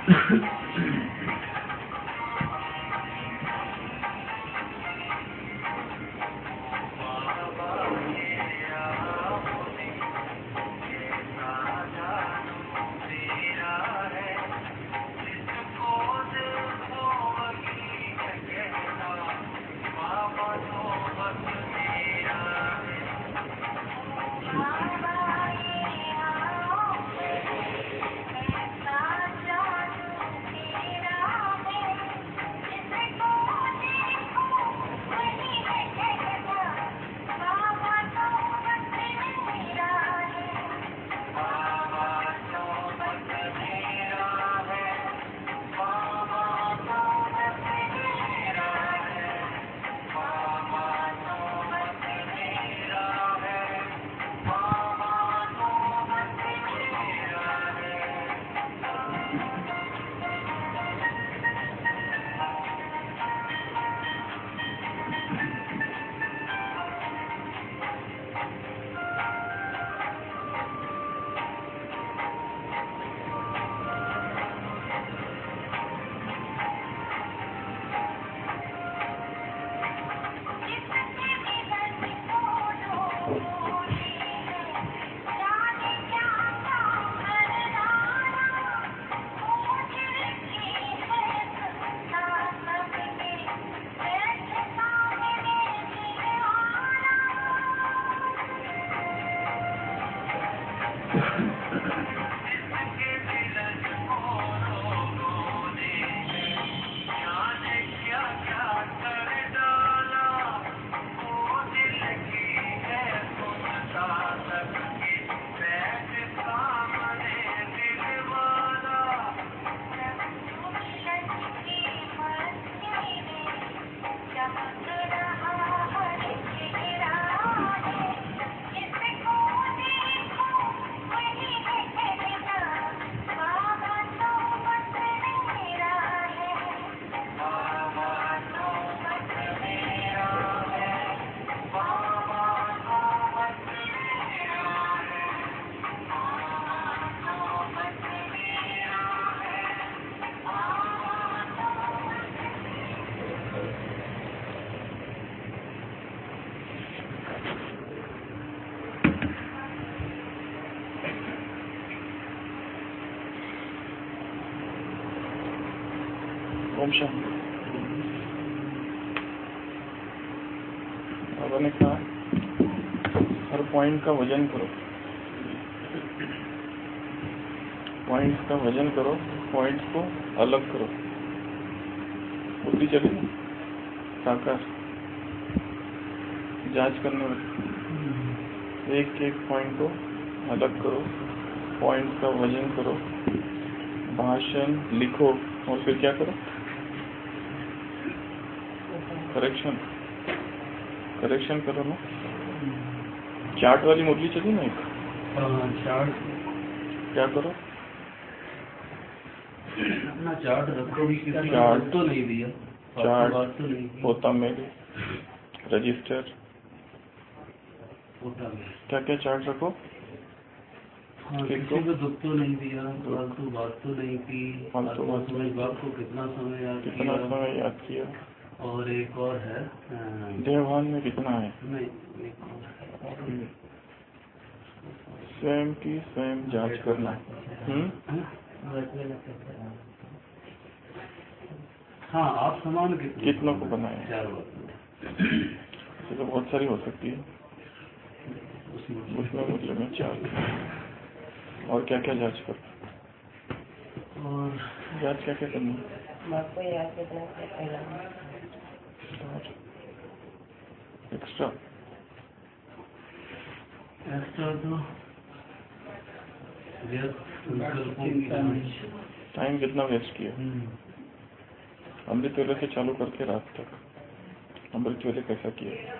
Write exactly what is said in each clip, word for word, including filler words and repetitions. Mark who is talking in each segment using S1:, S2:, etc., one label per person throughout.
S1: ओम शांति। बाबा ने कहा हर पॉइंट का वजन करो, पॉइंट्स का वजन करो, पॉइंट्स को अलग करो। बुद्धि चली ना साकार जांच करने में एक एक पॉइंट को अलग करो, पॉइंट्स का वजन करो, भाषण लिखो और फिर क्या करो? करेक्शन करेक्शन करो ना। चार्ट वाली मुरली चली ना एक
S2: चार्ट
S1: क्या करो?
S2: अपना चार्ट रखो।
S1: चार्ट
S2: तो नहीं दिया,
S1: चार्ट
S2: तो नहीं
S1: होता मेरे रजिस्टर
S2: होता में
S1: क्या क्या चार्ट रखो।
S2: हाँ, किसी को दुख तो नहीं दिया, फालतू बात तो नहीं की,
S1: फालतू बात
S2: नहीं बाप को कितना समय याद
S1: कितना
S2: किया,
S1: समय याद किया,
S2: और एक और है
S1: देवभान में कितना है,
S2: नहीं एक और है
S1: स्वयं की स्वयं जांच करना। हम्म
S2: हाँ, आप समान कितने
S1: कितनों को बनाए?
S2: चार बात
S1: तो बहुत सारी हो सकती है उसमें, मतलब में चार। और क्या क्या जांच कर?
S2: और
S1: जांच क्या क्या करनी? एक्स्ट्रा
S2: एक्स्ट्रा तो
S1: टाइम कितना वेस्ट किया? अमृत वेले से चालू करके रात तक अमृत वेले कैसा किया?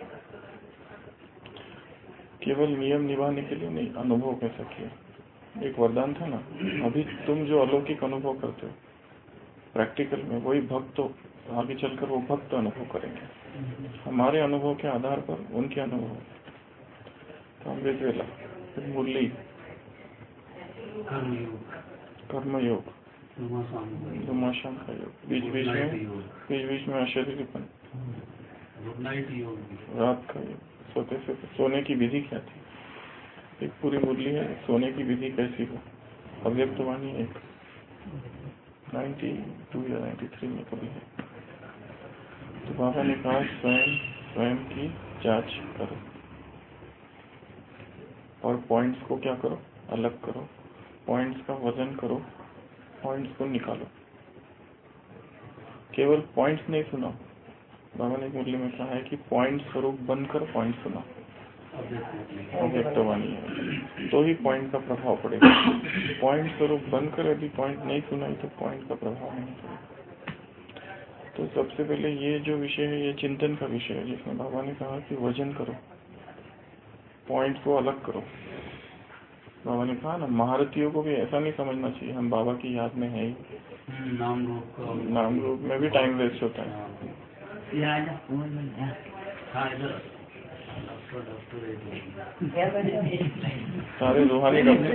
S1: केवल नियम निभाने के लिए नहीं, अनुभव कैसा किया? एक वरदान था ना, अभी तुम जो अलौकिक अनुभव करते हो प्रैक्टिकल में, वही भक्त तो आगे चलकर वो भक्त अनुभव करेंगे हमारे अनुभव के आधार पर, उनके अनुभव। तो अमृत वेला, फिर मुरली, कर्मयोग, सुबह शाम का योग, बीच बीच में बीच बीच में अशरीरीपन, रात का योग, सोते से सोने की विधि क्या थी? एक पूरी मुरली है, सोने की विधि कैसी हो, अव्यक्त वाणी एक नाइन्टी टू या नाइन्टी थ्री में कभी है। तो बाबा ने कहा स्वयं स्वयं की जांच करो और पॉइंट्स को क्या करो, अलग करो, पॉइंट्स का वजन करो, पॉइंट्स को निकालो। केवल पॉइंट्स नहीं सुनाओ, बाबा ने मुरली में कहा है कि पॉइंट स्वरूप बनकर पॉइंट सुनाओ, अव्यक्तवाणी है तो ही पॉइंट का प्रभाव पड़ेगा। पॉइंट स्वरूप बनकर यदि पॉइंट नहीं सुनाई तो पॉइंट का प्रभाव नहीं पड़ेगा। तो सबसे पहले ये जो विषय है ये चिंतन का विषय है, जिसमें बाबा ने कहा कि वजन करो, पॉइंट को अलग करो। बाबा ने कहा ना, महारथियों को भी ऐसा नहीं समझना चाहिए हम बाबा की याद में है ही,
S2: नाम रूप
S1: नाम रूप में भी टाइम वेस्ट होता है। सारे रूहानी डॉक्टर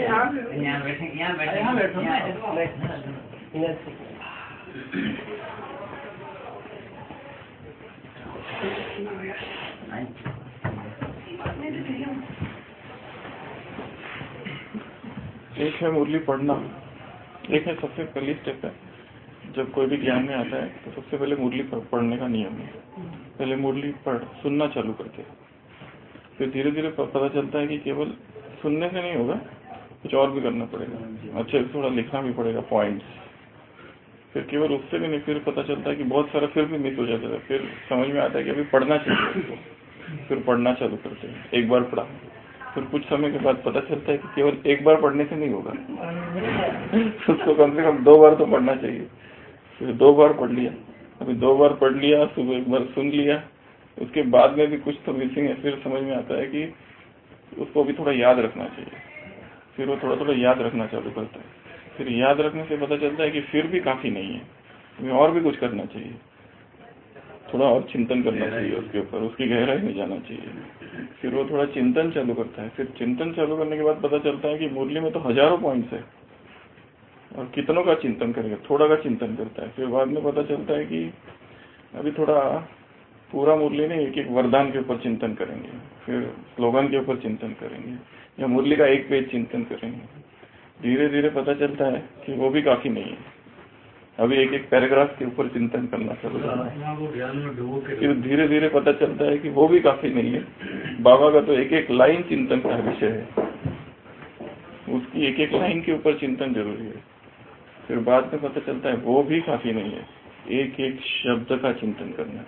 S1: एक है मुरली पढ़ना, एक है सबसे पहली स्टेप है जब कोई भी ज्ञान में आता है तो सबसे पहले मुरली पढ़ने का नियम है। पहले मुरली पढ़, सुनना चालू करके, फिर धीरे धीरे पता चलता है कि केवल सुनने से नहीं होगा, कुछ और भी करना पड़ेगा, अच्छे से थोड़ा लिखना भी पड़ेगा पॉइंट्स। फिर केवल उससे भी नहीं, फिर पता चलता है कि बहुत सारा फिर भी मिस हो जाता है, फिर समझ में आता है कि अभी पढ़ना चाहिए, फिर पढ़ना चालू करते हैं। एक बार पढ़ा, फिर कुछ समय के बाद पता चलता है कि केवल एक बार पढ़ने से नहीं होगा, उसको कम से कम दो बार तो पढ़ना चाहिए। फिर दो बार पढ़ लिया, अभी दो बार पढ़ लिया, सुबह एक बार सुन लिया, उसके बाद में भी कुछ तो मिसिंग है, फिर समझ में आता है कि उसको अभी थोड़ा याद रखना चाहिए। फिर वो थोड़ा थोड़ा याद रखना चालू करता है, फिर याद रखने से पता चलता है कि फिर भी काफी नहीं है, हमें और भी कुछ करना चाहिए, थोड़ा और चिंतन करना चाहिए उसके ऊपर, उसकी गहराई में जाना चाहिए। फिर वो थोड़ा चिंतन चालू करता है, फिर चिंतन चालू करने के बाद पता चलता है कि मुरली में तो हजारों पॉइंट्स है और कितनों का चिंतन करेगा, थोड़ा का चिंतन करता है। फिर बाद में पता चलता है कि अभी थोड़ा पूरा मुरली नहीं, एक एक वरदान के ऊपर चिंतन करेंगे, फिर स्लोगन के ऊपर चिंतन करेंगे, या मुरली का एक पेज चिंतन करेंगे। धीरे धीरे पता चलता है कि वो भी काफी नहीं है, अभी एक एक पैराग्राफ के ऊपर चिंतन करना चालू करना है। फिर धीरे धीरे पता चलता है कि वो भी काफी नहीं है, बाबा का तो एक एक लाइन चिंतन का विषय है, उसकी एक एक लाइन के ऊपर चिंतन जरूरी है। फिर बाद में पता चलता है वो भी काफी नहीं है, एक एक शब्द का चिंतन करना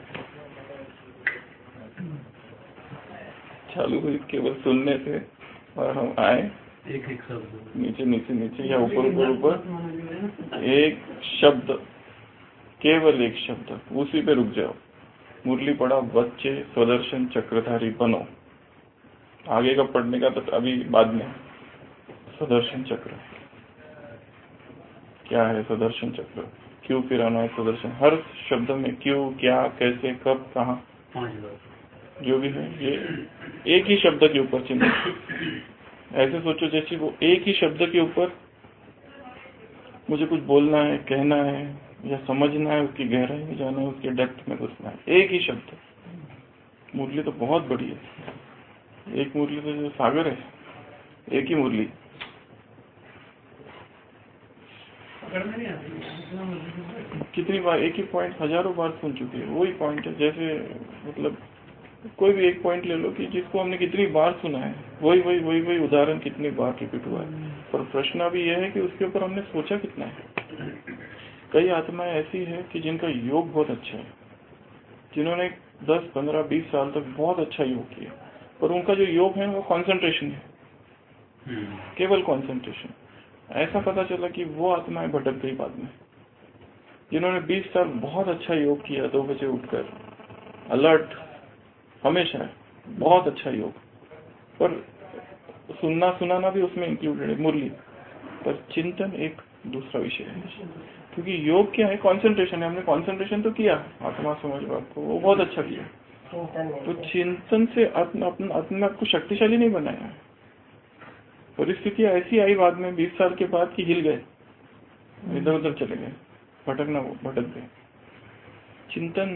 S1: चालू हुई केवल सुनने से, और हम आए
S2: एक एक शब्द
S1: नीचे नीचे नीचे या ऊपर ऊपर ऊपर, एक शब्द, केवल एक शब्द, उसी पे रुक जाओ। मुरली पढ़ा, बच्चे स्वदर्शन चक्रधारी बनो, आगे का पढ़ने का तो अभी बाद में। स्वदर्शन चक्र क्या है? स्वदर्शन चक्र क्यों फिराना है स्वदर्शन, हर शब्द में क्यों, क्या, कैसे, कब, कहाँ, जो भी है ये एक ही शब्द के ऊपर चिंतन। ऐसे सोचो जैसे वो एक ही शब्द के ऊपर मुझे कुछ बोलना है, कहना है या समझना है, उसकी गहराई में जाना है, उसके डेप्थ में घुसना है, एक ही शब्द। मुरली तो बहुत बड़ी है, एक मुरली तो जो सागर है, एक ही मुरली। कितनी बार एक ही पॉइंट हजारों बार सुन चुके हैं, वही पॉइंट है। जैसे मतलब कोई भी एक पॉइंट ले लो कि जिसको हमने कितनी बार सुना है, वही वही वही वही उदाहरण कितनी बार रिपीट हुआ है। पर प्रश्न अभी यह है कि उसके ऊपर हमने सोचा कितना है। कई आत्माएं ऐसी है कि जिनका योग बहुत अच्छा है, जिन्होंने दस पंद्रह बीस साल तक बहुत अच्छा योग किया, पर उनका जो योग है वो कंसंट्रेशन है, केवल कंसंट्रेशन। ऐसा पता चला कि वो आत्माएं भटक गई बाद में, जिन्होंने बीस साल बहुत अच्छा योग किया, दो बजे उठकर अलर्ट हमेशा है, बहुत अच्छा योग, पर सुनना सुनाना भी उसमें इंक्लूडेड है मुरली, पर चिंतन एक दूसरा विषय है। क्योंकि योग क्या है? कंसंट्रेशन है। हमने कंसंट्रेशन तो किया, आत्मा समझ बात को, वो बहुत अच्छा किया, तो चिंतन से अपना अपना अपने आप को शक्तिशाली नहीं बनाया। परिस्थितियां ऐसी आई बाद में बीस साल के बाद कि हिल गए, इधर उधर चले गए, भटकना भटक गए। चिंतन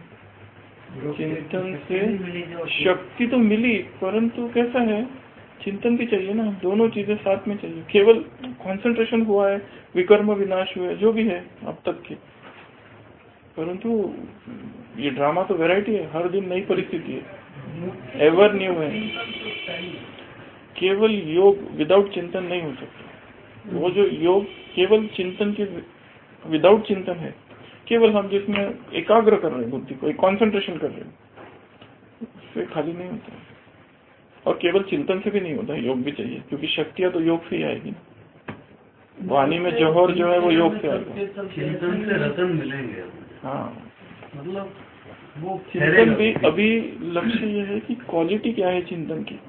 S1: चिंतन से शक्ति तो मिली, परंतु कैसा है, चिंतन भी चाहिए ना, दोनों चीजें साथ में चाहिए। केवल कंसंट्रेशन हुआ है, विकर्म विनाश हुए, जो भी है अब तक के, परंतु ये ड्रामा तो वैरायटी है, हर दिन नई परिस्थिति है, एवर न्यू है। केवल योग विदाउट चिंतन नहीं हो सकता। वो जो योग केवल चिंतन के विदाउट चिंतन है, केवल हम जिसमें एकाग्र कर रहे हैं बुद्धि को, एक कंसंट्रेशन कर रहे हैं, उससे खाली नहीं होता। और केवल चिंतन से भी नहीं होता, योग भी चाहिए, क्योंकि शक्तियां तो योग से ही आएगी। वाणी में जौहर जो है वो योग से आएगा।
S2: चिंतन से रतन मिलेंगे।
S1: हाँ,
S2: मतलब वो
S1: चिंतन भी अभी लक्ष्य ये है कि क्वालिटी क्या है चिंतन की,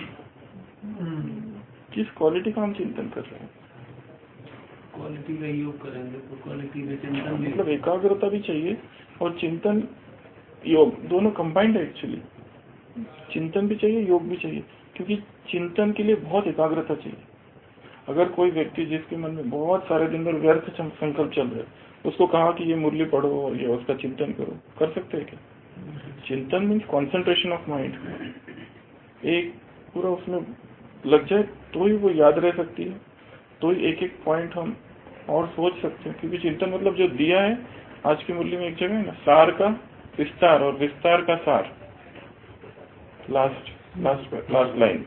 S1: किस क्वालिटी का हम चिंतन कर रहे हैं।
S2: क्वालिटी का योग करेंगे तो क्वालिटी में चिंतन भी,
S1: मतलब एकाग्रता भी चाहिए और चिंतन योग दोनों कंबाइंड है एक्चुअली। चिंतन भी चाहिए, योग भी चाहिए, क्योंकि चिंतन के लिए बहुत एकाग्रता चाहिए। अगर कोई व्यक्ति जिसके मन में बहुत सारे दिन भर व्यर्थ संकल्प चल रहे, उसको कहा कि ये मुरली पढ़ो और ये उसका चिंतन करो, कर सकते हैं क्या? चिंतन मीन्स कॉन्सेंट्रेशन ऑफ माइंड, एक पूरा उसमें लग जाए तो ही वो याद रह सकती है, तो ही एक एक पॉइंट हम और सोच सकते हैं। क्योंकि चिंतन मतलब जो दिया है आज की मुरली में एक जगह है ना, सार का विस्तार और विस्तार का सार, लास्ट लास्ट लास्ट लाइन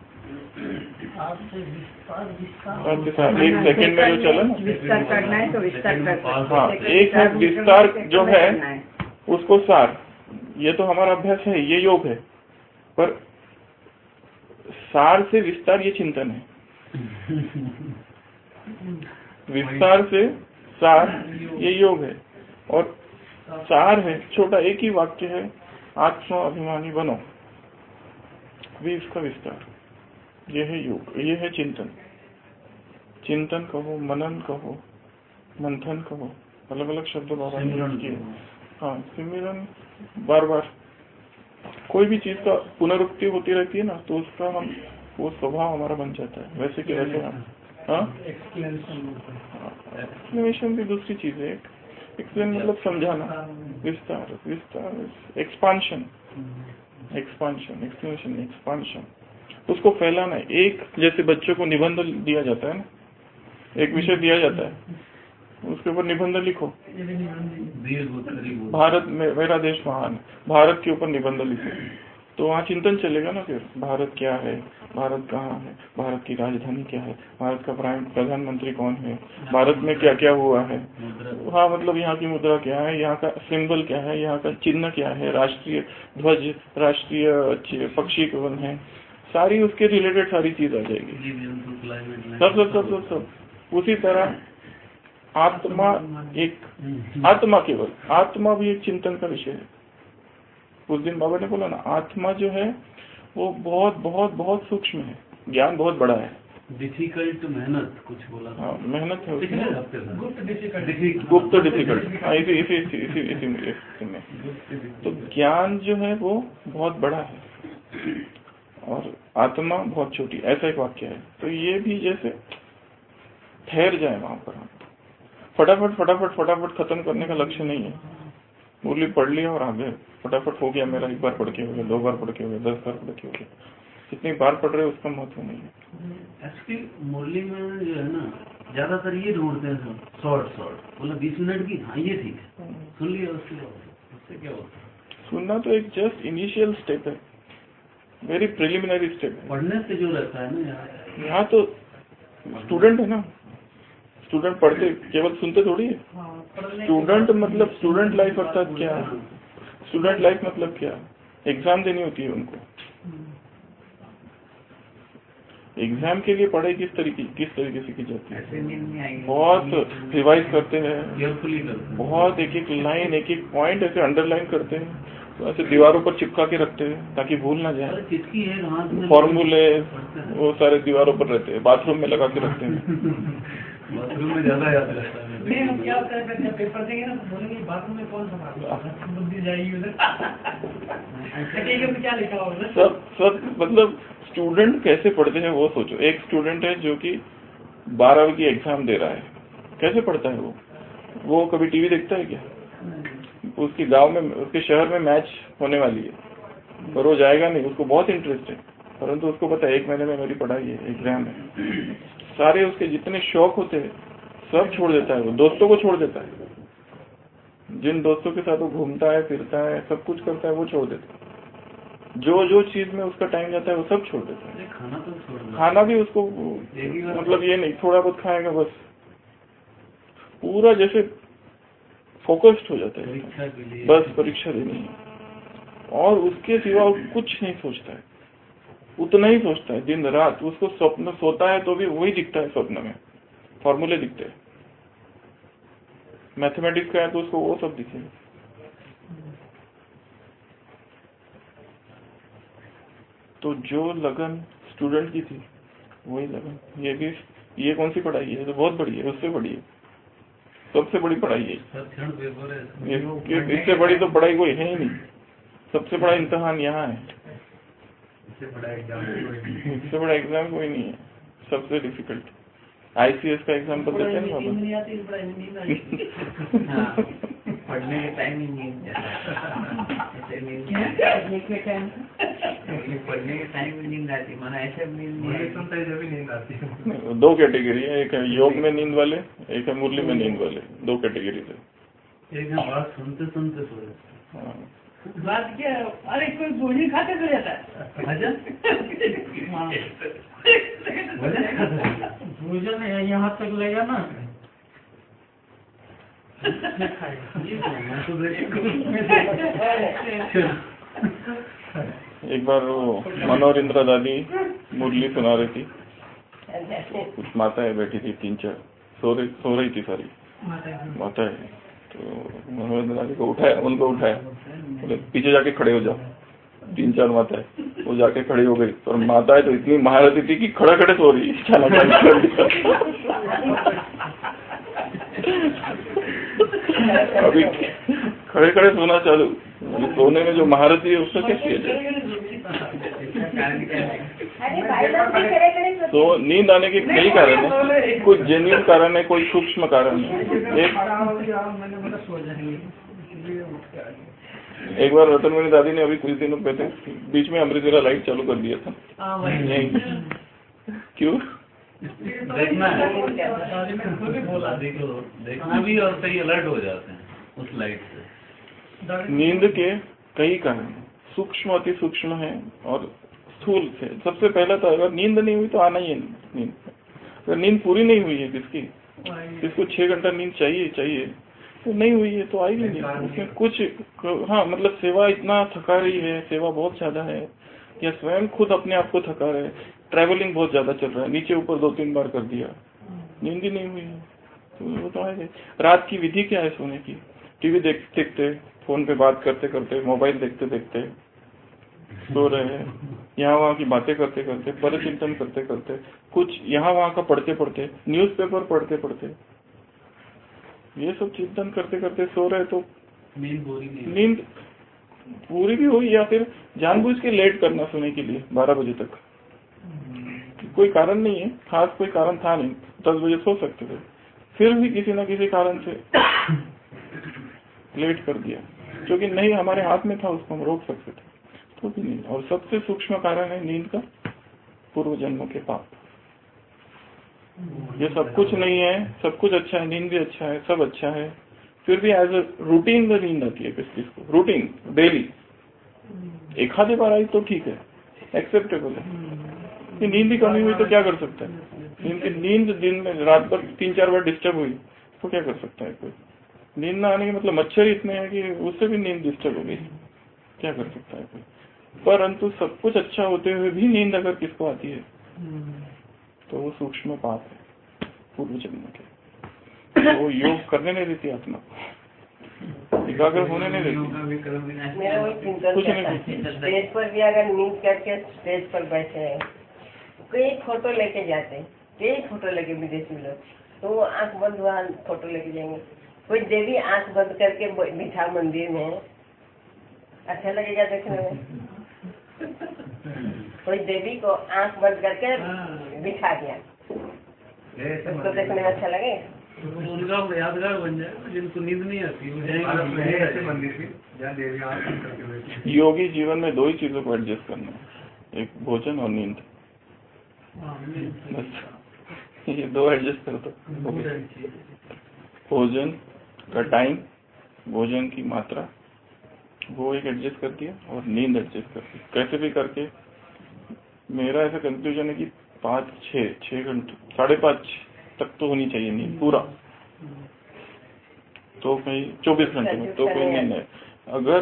S1: एक सेकंड में जो चला ना,
S3: विस्तार करना है तो विस्तार करना है।
S1: हाँ, एक है विस्तार जो है उसको सार, ये तो हमारा अभ्यास है, ये योग है, पर सार से विस्तार ये चिंतन है। विस्तार से सार ये योग है, और सार है छोटा एक ही वाक्य है, आत्मा अभिमानी बनो, भी इसका विस्तार, ये है योग, ये है चिंतन। चिंतन कहो, मनन कहो, मंथन कहो, अलग अलग शब्द बाबा ने यूज किए। हाँ, सिमरन, बार बार कोई भी चीज का पुनरुक्ति होती रहती है ना, तो उसका हम वो स्वभाव हमारा बन जाता है, वैसे कि वैसे हम। हाँ, एक्सप्लेनेशन भी दूसरी चीज है। एक्सप्लेन मतलब समझाना, विस्तार विस्तार एक्सपांशन एक्सपांशन एक्सप्लेनेशन एक्सपांशन, उसको फैलाना। एक जैसे बच्चों को निबंध दिया जाता है ना, एक विषय दिया जाता है, उसके ऊपर निबंध लिखो। भारत में मेरा देश महान, भारत के ऊपर निबंध लिखो, तो वहाँ चिंतन चलेगा ना। फिर भारत क्या है, भारत कहाँ है, भारत की राजधानी क्या है, भारत का प्रधानमंत्री कौन है, भारत में क्या क्या हुआ है, हाँ मतलब यहाँ की मुद्रा क्या है, यहाँ का सिंबल क्या है, यहाँ का चिन्ह क्या है, राष्ट्रीय ध्वज, राष्ट्रीय पक्षी कौन है, सारी उसके रिलेटेड सारी चीज आ जाएगी। सब सब सब सब सब उसी तरह आत्मा, एक आत्मा, केवल आत्मा भी एक चिंतन का विषय है। उस दिन बाबा ने बोला ना, आत्मा जो है वो बहुत बहुत बहुत सूक्ष्म है, ज्ञान बहुत बड़ा है।
S2: डिफिकल्ट मेहनत कुछ बोला।
S1: हाँ, मेहनत है उसमें,
S2: गुप्त
S1: डिफिकल्ट। हाँ, इसी इसी इसी इसी इसी में तो ज्ञान जो है वो बहुत बड़ा है और आत्मा बहुत छोटी, ऐसा एक वाक्य है। तो ये भी जैसे ठहर जाए वहां पर, फटाफट फटाफट फटाफट खत्म करने का लक्ष्य नहीं है। मुरली पढ़ लिया और आगे फटाफट हो गया मेरा, एक बार पढ़ के हो गया, दो बार पढ़ के हो गया, दस बार पढ़ के हो गया, जितनी बार पढ़ रहे उसका महत्व नहीं है।
S2: एक्चुअली मुरली में जो है ना, ज्यादातर ये ढूंढते हैं सब शॉर्ट शॉर्ट, मतलब बीस मिनट की, हाँ ये ठीक है, सुन लिया, उसके उससे क्या होता है?
S1: सुनना तो एक जस्ट इनिशियल स्टेप है, वेरी प्रिलिमिनरी स्टेप है।
S2: पढ़ने से जो रहता है ना यार,
S1: यहाँ तो स्टूडेंट है ना, स्टूडेंट पढ़ते केवल सुनते थोड़ी है। स्टूडेंट मतलब स्टूडेंट लाइफ अर्थात क्या है, स्टूडेंट लाइफ मतलब क्या, एग्जाम देनी होती है उनको। एग्जाम के लिए पढ़ाई किस तरीके किस तरीके से की जाती है, बहुत रिवाइज करते हैं, बहुत एक एक लाइन एक एक पॉइंट ऐसे अंडरलाइन करते हैं, तो ऐसे दीवारों पर चिपका के रखते हैं ताकि भूल ना जाए। फॉर्मूले वो सारे दीवारों पर रहते हैं, बाथरूम में लगा के रखते हैं।
S2: बाथरूम में ज्यादा याद रहता है।
S3: नहीं, हम क्या करते हैं, पेपर देंगे ना, बोलेंगे बाथरूम में कौन सा बुद्धि जाएगी उधर, क्या लिखा होगा।
S1: सब सब मतलब स्टूडेंट कैसे पढ़ते हैं वो सोचो। एक स्टूडेंट है जो कि बारहवीं की एग्जाम दे रहा है, कैसे पढ़ता है वो? वो कभी टीवी देखता है क्या? उसके गांव में, उसके शहर में मैच होने वाली है, पर वो जाएगा नहीं, उसको बहुत इंटरेस्ट है, परंतु उसको पता है एक महीने में मेरी पढ़ाई है, एग्जाम है। सारे उसके जितने शौक होते हैं सब छोड़ देता है वो, दोस्तों को छोड़ देता है, जिन दोस्तों के साथ वो घूमता है, फिरता है, सब कुछ करता है, वो छोड़ देता है। जो जो चीज में उसका टाइम जाता है वो सब छोड़ देता है।
S2: खाना तो छोड़ दो।
S1: खाना भी उसको मतलब ये नहीं थोड़ा बहुत खाएगा बस, पूरा जैसे फोकस्ड हो जाता है बस परीक्षा देनी है, और उसके सिवा कुछ नहीं सोचता है, उतना ही सोचता है दिन रात। उसको स्वप्न, सोता है तो भी वही दिखता है स्वप्न में, फॉर्मूले दिखते हैं। मैथमेटिक्स का है तो उसको वो सब दिखेगा। तो जो लगन स्टूडेंट की थी वही लगन ये भी, ये कौन सी पढ़ाई है? तो बहुत बड़ी है, उससे बड़ी है, सबसे बड़ी पढ़ाई है। इससे बड़ी तो पढ़ाई कोई है ही नहीं। सबसे बड़ा इम्तिहान यहाँ है, इससे बड़ा एग्जाम इससे बड़ा एग्जाम कोई नहीं है। सबसे डिफिकल्ट आईसीएस का एग्जाम्पल देते हैं ना,
S3: पढ़ने के टाइम ही नहीं पढ़ने के टाइम में नींद आती, माना ऐसे नींद आती।
S1: दो कैटेगरी है, एक है योग में नींद वाले, एक है मुरली में नींद वाले, दो कैटेगरी से।
S2: एक बात सुनते सुनते सो जाते।
S1: हाँ
S3: बात क्या, अरे कोई गोली खाते सो जाता है, भोजन यहाँ तक लेगा ना।
S1: एक बार वो मनोहर इंदिरा दादी मुरली सुना रही थी, कुछ माताएं बैठी थी, तीन चार सो रही सो रही थी सारी माताएं। तो मनोहर इंदिरा दादी को उठाया, उनको उठाया, बोले पीछे जाके खड़े हो जाओ। तीन चार माताएं, वो जाके खड़ी हो गई, और माताएं तो इतनी महारथी थी कि खड़ा खड़े सो रही। अभी खड़े खड़े सोना चालू, सोने में जो महारथी है उसका क्या किया जाए? तो नींद आने के कई कारण है, कुछ जेन्युइन कारण है, कोई सूक्ष्म कारण है। एक एक बार रतनमणि दादी ने अभी कुछ दिनों पहले बीच में अमृतेरा लाइट चालू कर दिया था। क्यों?
S2: देखना है, देखना भी, और कई अलर्ट हो जाते हैं उस लाइट से।
S1: नींद के कई कारण, सूक्ष्म अति सूक्ष्म है और स्थूल से। सबसे पहला तो अगर नींद नहीं हुई तो आना ही है नींद। अगर नींद पूरी नहीं हुई है किसकी, किसको छह घंटा नींद चाहिए चाहिए तो नहीं हुई है तो आएगी नहीं। उसमें कुछ हाँ मतलब सेवा इतना थका रही है, सेवा बहुत ज्यादा है, या स्वयं खुद अपने आप को थका रहे, ट्रैवलिंग बहुत ज्यादा चल रहा है, नीचे ऊपर दो तीन बार कर दिया, नींद ही नहीं हुई है तो वो तो आएगा। रात की विधि क्या है सोने की? टीवी देखते देखते, फोन पे बात करते करते, मोबाइल देखते देखते सो रहे हैं, यहाँ वहाँ की बातें करते करते, परिचिंतन करते करते, कुछ यहाँ वहाँ का पढ़ते पढ़ते, न्यूज़पेपर पढ़ते पढ़ते, ये सब चिंतन करते करते सो रहे तो
S2: नींद पूरी नहीं,
S1: नींद पूरी भी हुई, या फिर जानबूझ के लेट करना सोने के लिए बारह बजे तक, कोई कारण नहीं है, खास कोई कारण था नहीं, दस बजे सो सकते थे, फिर भी किसी न किसी कारण से लेट कर दिया, क्योंकि नहीं हमारे हाथ में था, उसको हम रोक सकते थे तो भी नहीं। और सबसे सूक्ष्म कारण है नींद का पूर्व जन्मों के पाप। ये सब कुछ नहीं है, सब कुछ अच्छा है, नींद भी अच्छा है, सब अच्छा है, फिर भी एज अ रूटीन में नींद आती है किस किस को, रूटीन डेली एक आधे बार आई तो ठीक है, एक्सेप्टेबल है। नींद ही कमी हुई तो क्या कर सकता है? नींद की नींद दिन में रात भर तीन चार बार डिस्टर्ब हुई तो क्या कर सकता है कोई? नींद ना आने के मतलब मच्छर इतने हैं कि उससे भी नींद डिस्टर्ब हो गई, क्या कर सकता है कोई? परंतु सब कुछ अच्छा होते हुए भी नींद अगर किसको आती है तो वो सूक्ष्म पाप है पूर्व जन्म के। वो योग करने नहीं देती आत्मा को, एकाग्र होने नहीं देती।
S4: मेरा वही चिंतन करता है, स्टेज पर भी अगर नींद करके स्टेज पर बैठे हैं, कई फोटो लेके जाते हैं, कई फोटो लेके विदेशी लोग, तो वो आंख बंद हुआ फोटो लेके जाएंगे। कोई देवी आंख बंद करके बिठा मंदिर में, अच्छा लगेगा देखने में? कोई देवी को आंख बंद करके बिठा दिया, उसको देखने में अच्छा लगेगा?
S2: तो उनका वो यादगार बन जाए, जिनको नींद नहीं आती वो जाएंगे।
S3: ऐसे मंदिर थी जहाँ देवी आराधना करके हुए थे।
S1: योगी जीवन में दो ही चीजों को एडजस्ट करना है, एक भोजन और नींद। बस ये दो एडजस्ट कर दो। भोजन का टाइम, भोजन की मात्रा, वो एक एडजस्ट कर दिया और नींद एडजस्ट कर दी। कैसे भी करके मेरा ऐसा कंक्लूजन है कि पाँच छः छः घंटे साढ़े पाँच तक तो होनी चाहिए नींद पूरा, तो कहीं चौबीस घंटे में तो कोई नींद है। अगर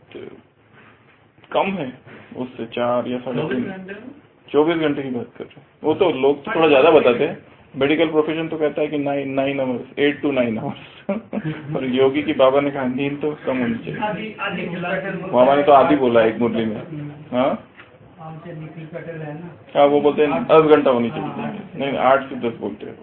S1: कम है उससे चार या साढ़े तीन, चौबीस घंटे की बात कर रहे हैं। वो तो लोग तो थोड़ा ज्यादा बताते हैं, मेडिकल प्रोफेशन तो कहता है कि nine nine hours, eight to nine hours और योगी की बाबा ने कहा नींद तो कम होनी चाहिए। बाबा ने तो आधी बोला एक मुरली में। हाँ हाँ, वो बोलते हैं दस घंटा होनी चाहिए, नहीं आठ से दस बोलते हैं वो।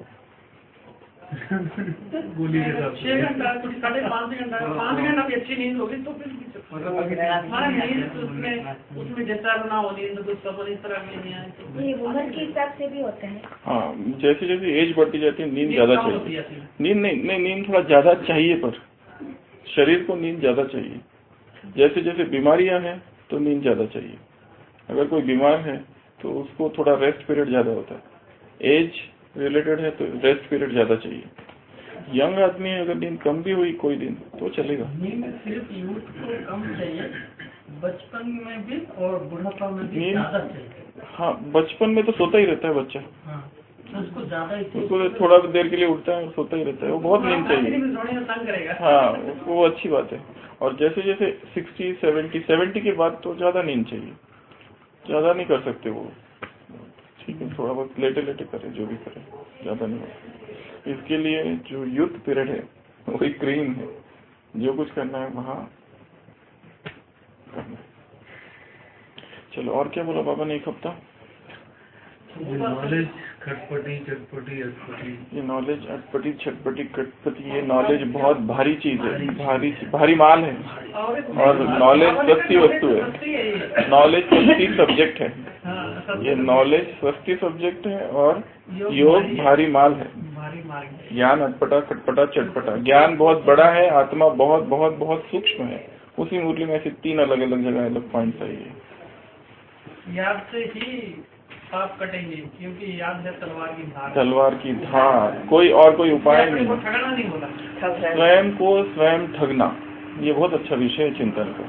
S2: गोली के साथ छह घंटा कुछ साढ़े पाँच घंटा पाँच घंटा भी अच्छी नींद होगी तो फिर हाँ नींद उसमें उसमें जैसा ना हो नींद तो सब इस तरह की नहीं आए।
S5: ये उम्र के हिसाब से भी होता है।
S1: हाँ, जैसे जैसे एज बढ़ती जाती है नींद ज्यादा चाहिए। नींद नहीं नहीं नींद थोड़ा ज्यादा चाहिए, पर शरीर को नींद ज्यादा चाहिए। जैसे जैसे बीमारियां हैं तो नींद ज्यादा चाहिए। अगर कोई बीमार है तो उसको थोड़ा रेस्ट पीरियड ज्यादा होता है। एज रिलेटेड है तो रेस्ट पीरियड ज्यादा चाहिए। यंग आदमी है, अगर नींद कम भी हुई कोई दिन तो चलेगा।
S2: नींद सिर्फ यूथ को कम चाहिए, बचपन में भी और बुढ़ापा में भी ज्यादा चाहिए।
S1: हाँ, बचपन में तो सोता ही रहता है बच्चा।
S2: हाँ, उसको ज्यादा ही
S1: उसको थोड़ा देर के लिए उठता है और सोता ही रहता है, वो बहुत नींद चाहिए। हाँ, उसको वो अच्छी बात है। और जैसे जैसे सिक्सटी सेवेंटी सेवेंटी के बाद तो ज्यादा नींद चाहिए, ज्यादा नहीं कर सकते वो, ठीक है, थोड़ा बहुत लेटे लेटे करें, जो भी करें, ज्यादा नहीं हो। इसके लिए जो यूथ पीरियड है वही क्रीम है, जो कुछ करना है वहाँ करना है। चलो, और क्या बोला बाबा ने एक हफ्ता?
S2: नॉलेज खटपटी चटपटी अटपटी।
S1: ये नॉलेज अटपटी छटपटी खटपटी, ये नॉलेज बहुत भारी चीज है, भारी भारी माल है। और नॉलेज सस्ती वस्तु है, नॉलेज सस्ती सब्जेक्ट है। ये नॉलेज सस्ती सब्जेक्ट है और योग भारी माल है। ज्ञान अटपटा खटपटा चटपटा। ज्ञान बहुत बड़ा है, आत्मा बहुत बहुत बहुत सूक्ष्म है। उसी मुरली में ऐसे तीन अलग अलग जगह अलग पॉइंट आई है।
S3: याद से ही पाप कटेंगे, क्योंकि याद है तलवार की धार।
S1: तलवार की धार, कोई और कोई उपाय नहीं।
S3: ठगना नहीं होता,
S1: स्वयं को स्वयं ठगना, ये बहुत अच्छा विषय है चिंतन का।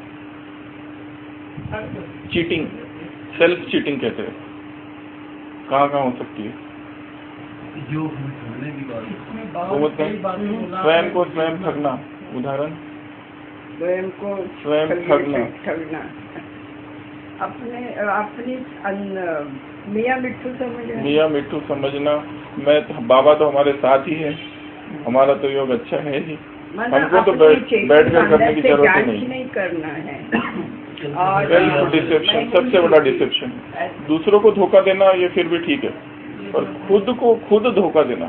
S1: चीटिंग, सेल्फ चीटिंग कहते हैं, कहाँ कहाँ हो सकती है?
S2: योग में ठगने की बात,
S1: वो मतलब स्वयं को स्वयं ठगना। उदाहरण,
S6: स्वयं को
S1: स्वयं ठगना
S6: ठगना अपने अपनी मियाँ मिट्ठू समझना।
S1: मियाँ मिट्ठू समझना। मैं बाबा तो हमारे साथ ही है, हमारा तो योग अच्छा है ही, हमको तो बैठ बैठ कर करने की जरूरत नहीं
S6: नहीं करना है।
S1: सेल्फ डिसेप्शन सबसे बड़ा डिसेप्शन है। दूसरों को धोखा देना ये फिर भी ठीक है, पर खुद को खुद धोखा देना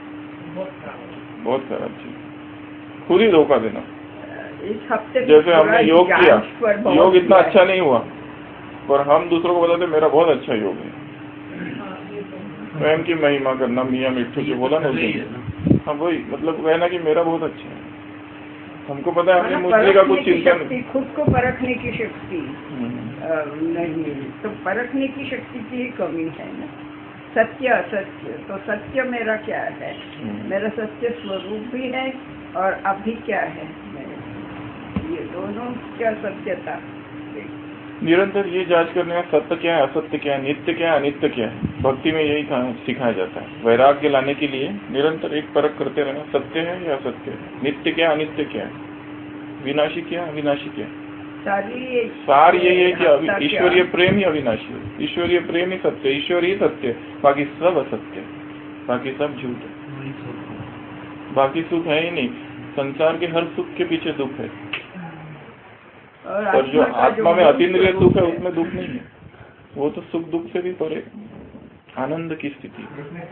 S1: बहुत खराब चीज। खुद ही धोखा देना।
S6: इस हफ्ते
S1: जैसे हमने योग किया, योग इतना अच्छा नहीं हुआ, पर हम दूसरों को बताते मेरा बहुत अच्छा योग है। स्वयं की महिमा करना, मियाँ मिट्ठू जो बोला ना उसने, हाँ वही मतलब कहना कि मेरा बहुत अच्छा है। हमको पता है हमने मुझे का कुछ चिंता नहीं,
S6: खुद को परखने की शक्ति नहीं, तो परखने की शक्ति की ही कमी है ना। सत्य असत्य, तो सत्य मेरा क्या है, मेरा सत्य स्वरूप भी है और अभी क्या है, ये दोनों क्या सत्यता।
S1: निरंतर ये जांच करने का सत्य क्या है, असत्य क्या है, नित्य क्या है, अनित्य क्या है। भक्ति में यही सिखाया जाता है। वैराग्य लाने के लिए निरंतर एक परख करते रहना, सत्य है या असत्य है, नित्य क्या अनित्य क्या है, विनाशी क्या अविनाशी क्या है। सार यही है कि ईश्वरीय प्रेम ही अविनाशी है, ईश्वरीय प्रेम ही सत्य, ईश्वर ही सत्य है, बाकी सब असत्य है, बाकी सब झूठ है, बाकी सुख है ही नहीं। संसार के हर सुख के पीछे दुख है, और जो आत्मा में अतीन्द्रिय सुख है उसमें दुख नहीं है, वो तो सुख दुख से भी परे आनंद की स्थिति।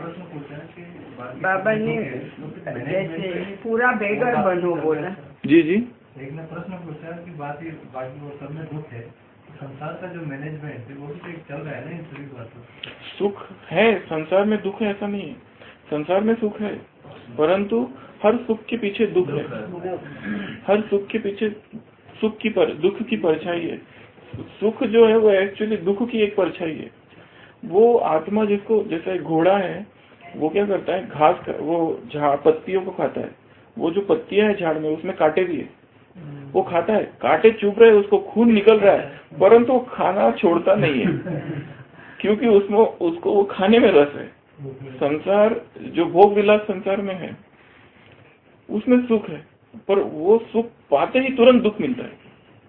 S6: बाबा ने जैसे पूरा बेगर बनो बोला।
S1: जी जी,
S3: एक ने प्रश्न पूछा कि बाकी बाकी वो सब में दुख है, संसार का जो मैनेजमेंट है वो भी चल रहा है ना इन सभी बातों।
S1: सुख है संसार में, दुख है ऐसा नहीं है। संसार में सुख है, परंतु हर सुख के पीछे दुख है, हर सुख के पीछे सुख की पर दुख की परछाई है। सुख जो है वो एक्चुअली दुख की एक परछाई है। वो आत्मा जिसको, जैसे घोड़ा है, वो क्या करता है, घास का, वो झाड़ पत्तियों को खाता है। वो जो पत्तियां है झाड़ में, उसमें कांटे भी है, वो खाता है, कांटे चुभ रहे हैं, उसको खून निकल रहा है, परंतु वो खाना छोड़ता नहीं है, क्योंकि उसमें उसको वो खाने में रस है। संसार जो भोग विलास संसार में है, उसमें सुख है, पर वो सुख पाते ही तुरंत दुख मिलता है,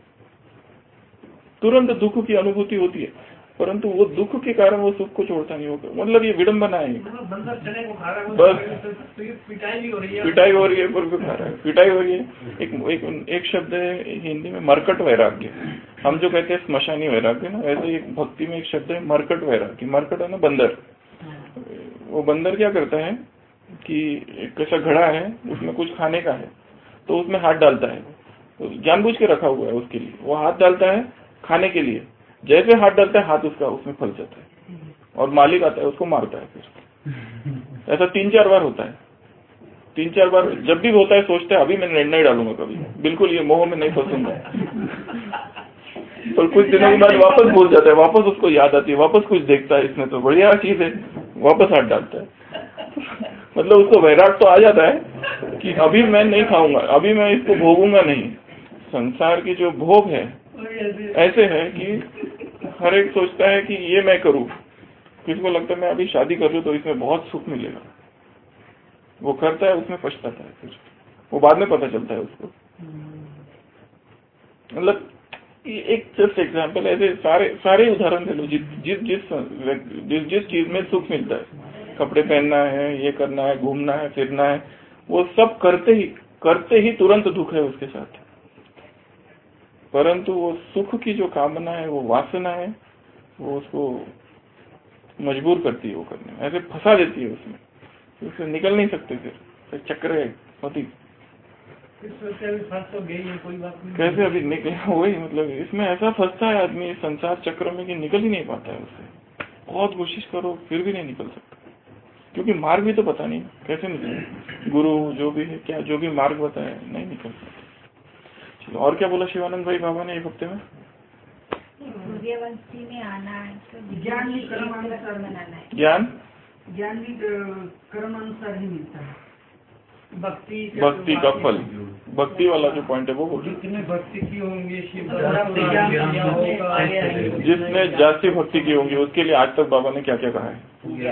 S1: तुरंत दुख की अनुभूति होती है, परंतु वो दुख के कारण वो सुख को छोड़ता नहीं होगा। मतलब ये विडंबना है,
S3: बंदर चने को खा रहा है,
S1: बस
S3: तो ये पिटाई भी हो रही है,
S1: पिटाई हो रही है, पर भी खा रहा है, पिटाई हो रही है। एक एक, एक शब्द है हिंदी में, मरकट वैराग्य। हम जो कहते हैं स्मशानी वैराग्य ना, वैसे एक भक्ति में एक शब्द है मरकट वैराग्य। मरकट है ना बंदर, वो बंदर क्या करता है कि एक ऐसा घड़ा है, उसमें कुछ खाने का है, तो उसमें हाथ डालता है, तो जानबूझ के रखा हुआ है उसके लिए, वो हाथ डालता है खाने के लिए, जैसे हाथ डालता है हाथ उसका उसमें फंस जाता है, और मालिक आता है उसको मारता है। फिर ऐसा तीन चार बार होता है, तीन चार बार जब भी होता है सोचता है अभी मैं निर्णय डालूंगा, कभी बिल्कुल ये मोह में नहीं फंसूंगा, पर कुछ दिनों के बाद वापस भूल जाता है, वापस उसको याद आती है, वापस कुछ देखता है, इसमें तो बढ़िया चीज है, वापस हाथ डालता है। मतलब उसको वैराग तो आ जाता है कि अभी मैं नहीं खाऊंगा, अभी मैं इसको भोगूंगा नहीं। संसार की जो भोग है ऐसे है कि हर एक सोचता है कि ये मैं करूं, किसी को लगता है मैं अभी शादी कर लूं तो इसमें बहुत सुख मिलेगा, वो करता है, उसमें पछताता है, फिर वो बाद में पता चलता है उसको। मतलब एक जस्ट एग्जाम्पल, ऐसे सारे सारे उदाहरण ले लो, जिस जिस जिस जिस जिस चीज में सुख मिलता है, कपड़े पहनना है, ये करना है, घूमना है, फिरना है, वो सब करते ही करते ही तुरंत दुख है उसके साथ। परंतु वो सुख की जो कामना है, वो वासना है, वो उसको मजबूर करती है वो करने में, ऐसे फंसा देती है उसमें, उससे निकल नहीं सकते, फिर चक्र है होती।
S3: तो गई है, कोई बात नहीं,
S1: कैसे अभी निकले, वही मतलब इसमें ऐसा फंसता है आदमी इस संसार चक्र में कि निकल ही नहीं पाता है उससे। बहुत कोशिश करो फिर भी नहीं निकल सकता, क्योंकि मार्ग भी तो पता नहीं कैसे निकले, गुरु जो भी है, क्या जो भी मार्ग बताया नहीं निकल सकता। चलो, और क्या बोला शिवानंद भाई बाबा ने एक हफ्ते में?
S5: सूर्यवंशी में आना है तो
S6: ज्ञान भी कर्मानुसार
S5: बनाना है,
S1: ज्ञान
S6: ज्ञान भी कर्मानुसार ही मिलता है।
S3: भक्ति
S1: भक्ति का फल, भक्ति वाला जो पॉइंट है वो बोलो।
S3: जितने भक्ति की होंगे
S1: जिसने जास्ती भक्ति की होंगी उसके लिए आज तक बाबा ने क्या क्या कहा है?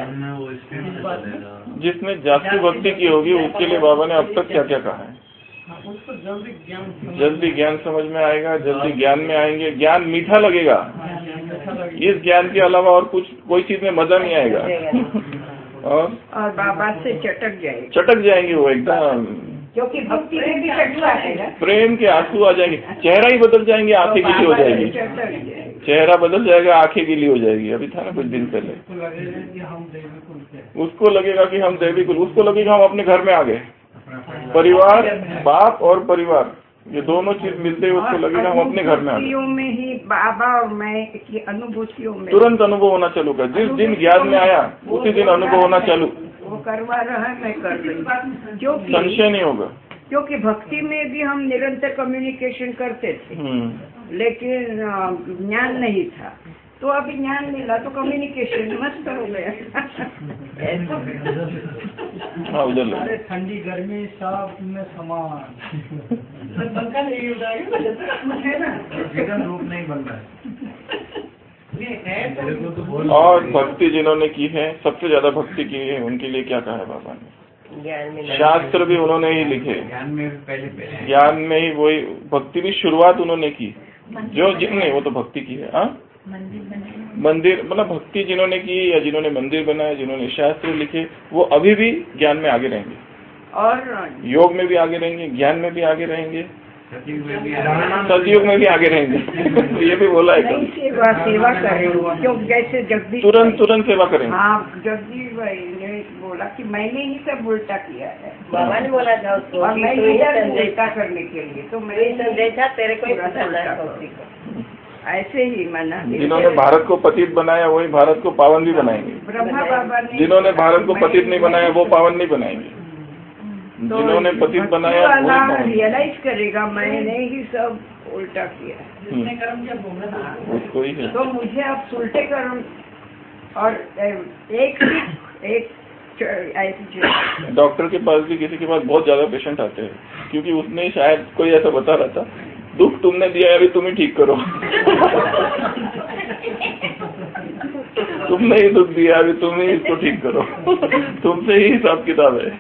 S1: जिसने जास्ती भक्ति की होगी उसके लिए बाबा ने अब तक क्या क्या कहा है?
S3: उसको जल्दी ज्ञान
S1: जल्दी ज्ञान समझ में आएगा, जल्दी ज्ञान में आएंगे, ज्ञान मीठा लगेगा, इस ज्ञान के अलावा और कुछ कोई चीज में मजा नहीं आएगा, और
S6: और बाबा से चटक जाएगी,
S1: चटक जाएंगे वो एकदम,
S6: क्योंकि भक्ति में भी चटका है, प्रेम
S1: के आंसू आ जाएंगे, चेहरा ही बदल जाएंगे, आंखें गीली हो जाएगी, चेहरा बदल जाएगा, आंखें गीली हो जाएगी। अभी था ना कुछ दिन पहले, उसको लगेगा कि हम दैवी कुल, उसको लगेगा हम अपने घर में आ गए, परिवार, बाप और परिवार, ये दोनों चीज मिलते हैं, उसको लगेगा हम अपने घर में आ गए।
S6: में ही बाबा और मैं की अनुभूतियों में
S1: तुरंत अनुभव होना चालू कर, जिस दिन ज्ञान में आया उसी दिन अनुभव होना चालू,
S6: वो करवा रहा है, मैं कर रही, क्योंकि
S1: संशय नहीं होगा,
S6: क्योंकि भक्ति में भी हम निरंतर कम्युनिकेशन करते थे, लेकिन ज्ञान नहीं था, तो अभी ज्ञान मिला तो कम्युनिकेशन मस्त हो गया।
S1: हाँ उधर
S3: अरे ठंडी गर्मी सब में समान पंखा नहीं रूप नहीं बन रहा है।
S1: और भक्ति जिन्होंने की है, सबसे ज्यादा भक्ति की है, उनके लिए क्या कहा है बाबा ने? शास्त्र भी उन्होंने ही लिखे,
S3: ज्ञान में पहले पहले
S1: ज्ञान में ही वही भक्ति भी शुरुआत उन्होंने की, जो जिनने वो तो भक्ति की है। हाँ मंदिर मतलब भक्ति जिन्होंने की या जिन्होंने मंदिर बनाए, जिन्होंने शास्त्र लिखे, वो अभी भी ज्ञान में आगे रहेंगे, और योग में भी आगे रहेंगे, ज्ञान में भी आगे रहेंगे, सतयुग में भी आगे रहेंगे। ये भी बोला है,
S6: सेवा सेवा करें, क्योंकि जैसे जगदीश
S1: तुरंत तुरंत सेवा करें।
S6: हाँ, जगदीश भाई ने बोला कि मैंने ही सब उल्टा किया है,
S4: बाबा ने बोला था उसको,
S6: और मैं ही उल्टा करने के लिए, तो मैं
S4: संदेशा तेरे को ही पसंद है।
S6: ऐसे ही माना।
S1: जिन्होंने भारत को पतित बनाया वही भारत को पावन भी बनाएंगे।
S6: ब्रह्मा बाबा ने
S1: जिन्होंने भारत को पतित नहीं बनाया वो पावन नहीं बनाएंगे। जिन्होंने पतित बनाया वो
S6: रियलाइज करेगा मैंने ही सब उल्टा किया,
S2: जिसने कर्म किया भोगना
S1: उसको ही है।
S6: तो मुझे अब उल्टे कर्म और एक एक ऐसी
S1: डॉक्टर के पास भी किसी के पास बहुत ज्यादा पेशेंट आते हैं, क्योंकि उसने शायद कोई ऐसा बता रहा था दुख तुमने दिया है अभी तुम ही ठीक करो तुमने ही दुख दिया अभी तुम ही इसको ठीक करो तुमसे ही हिसाब किताब है।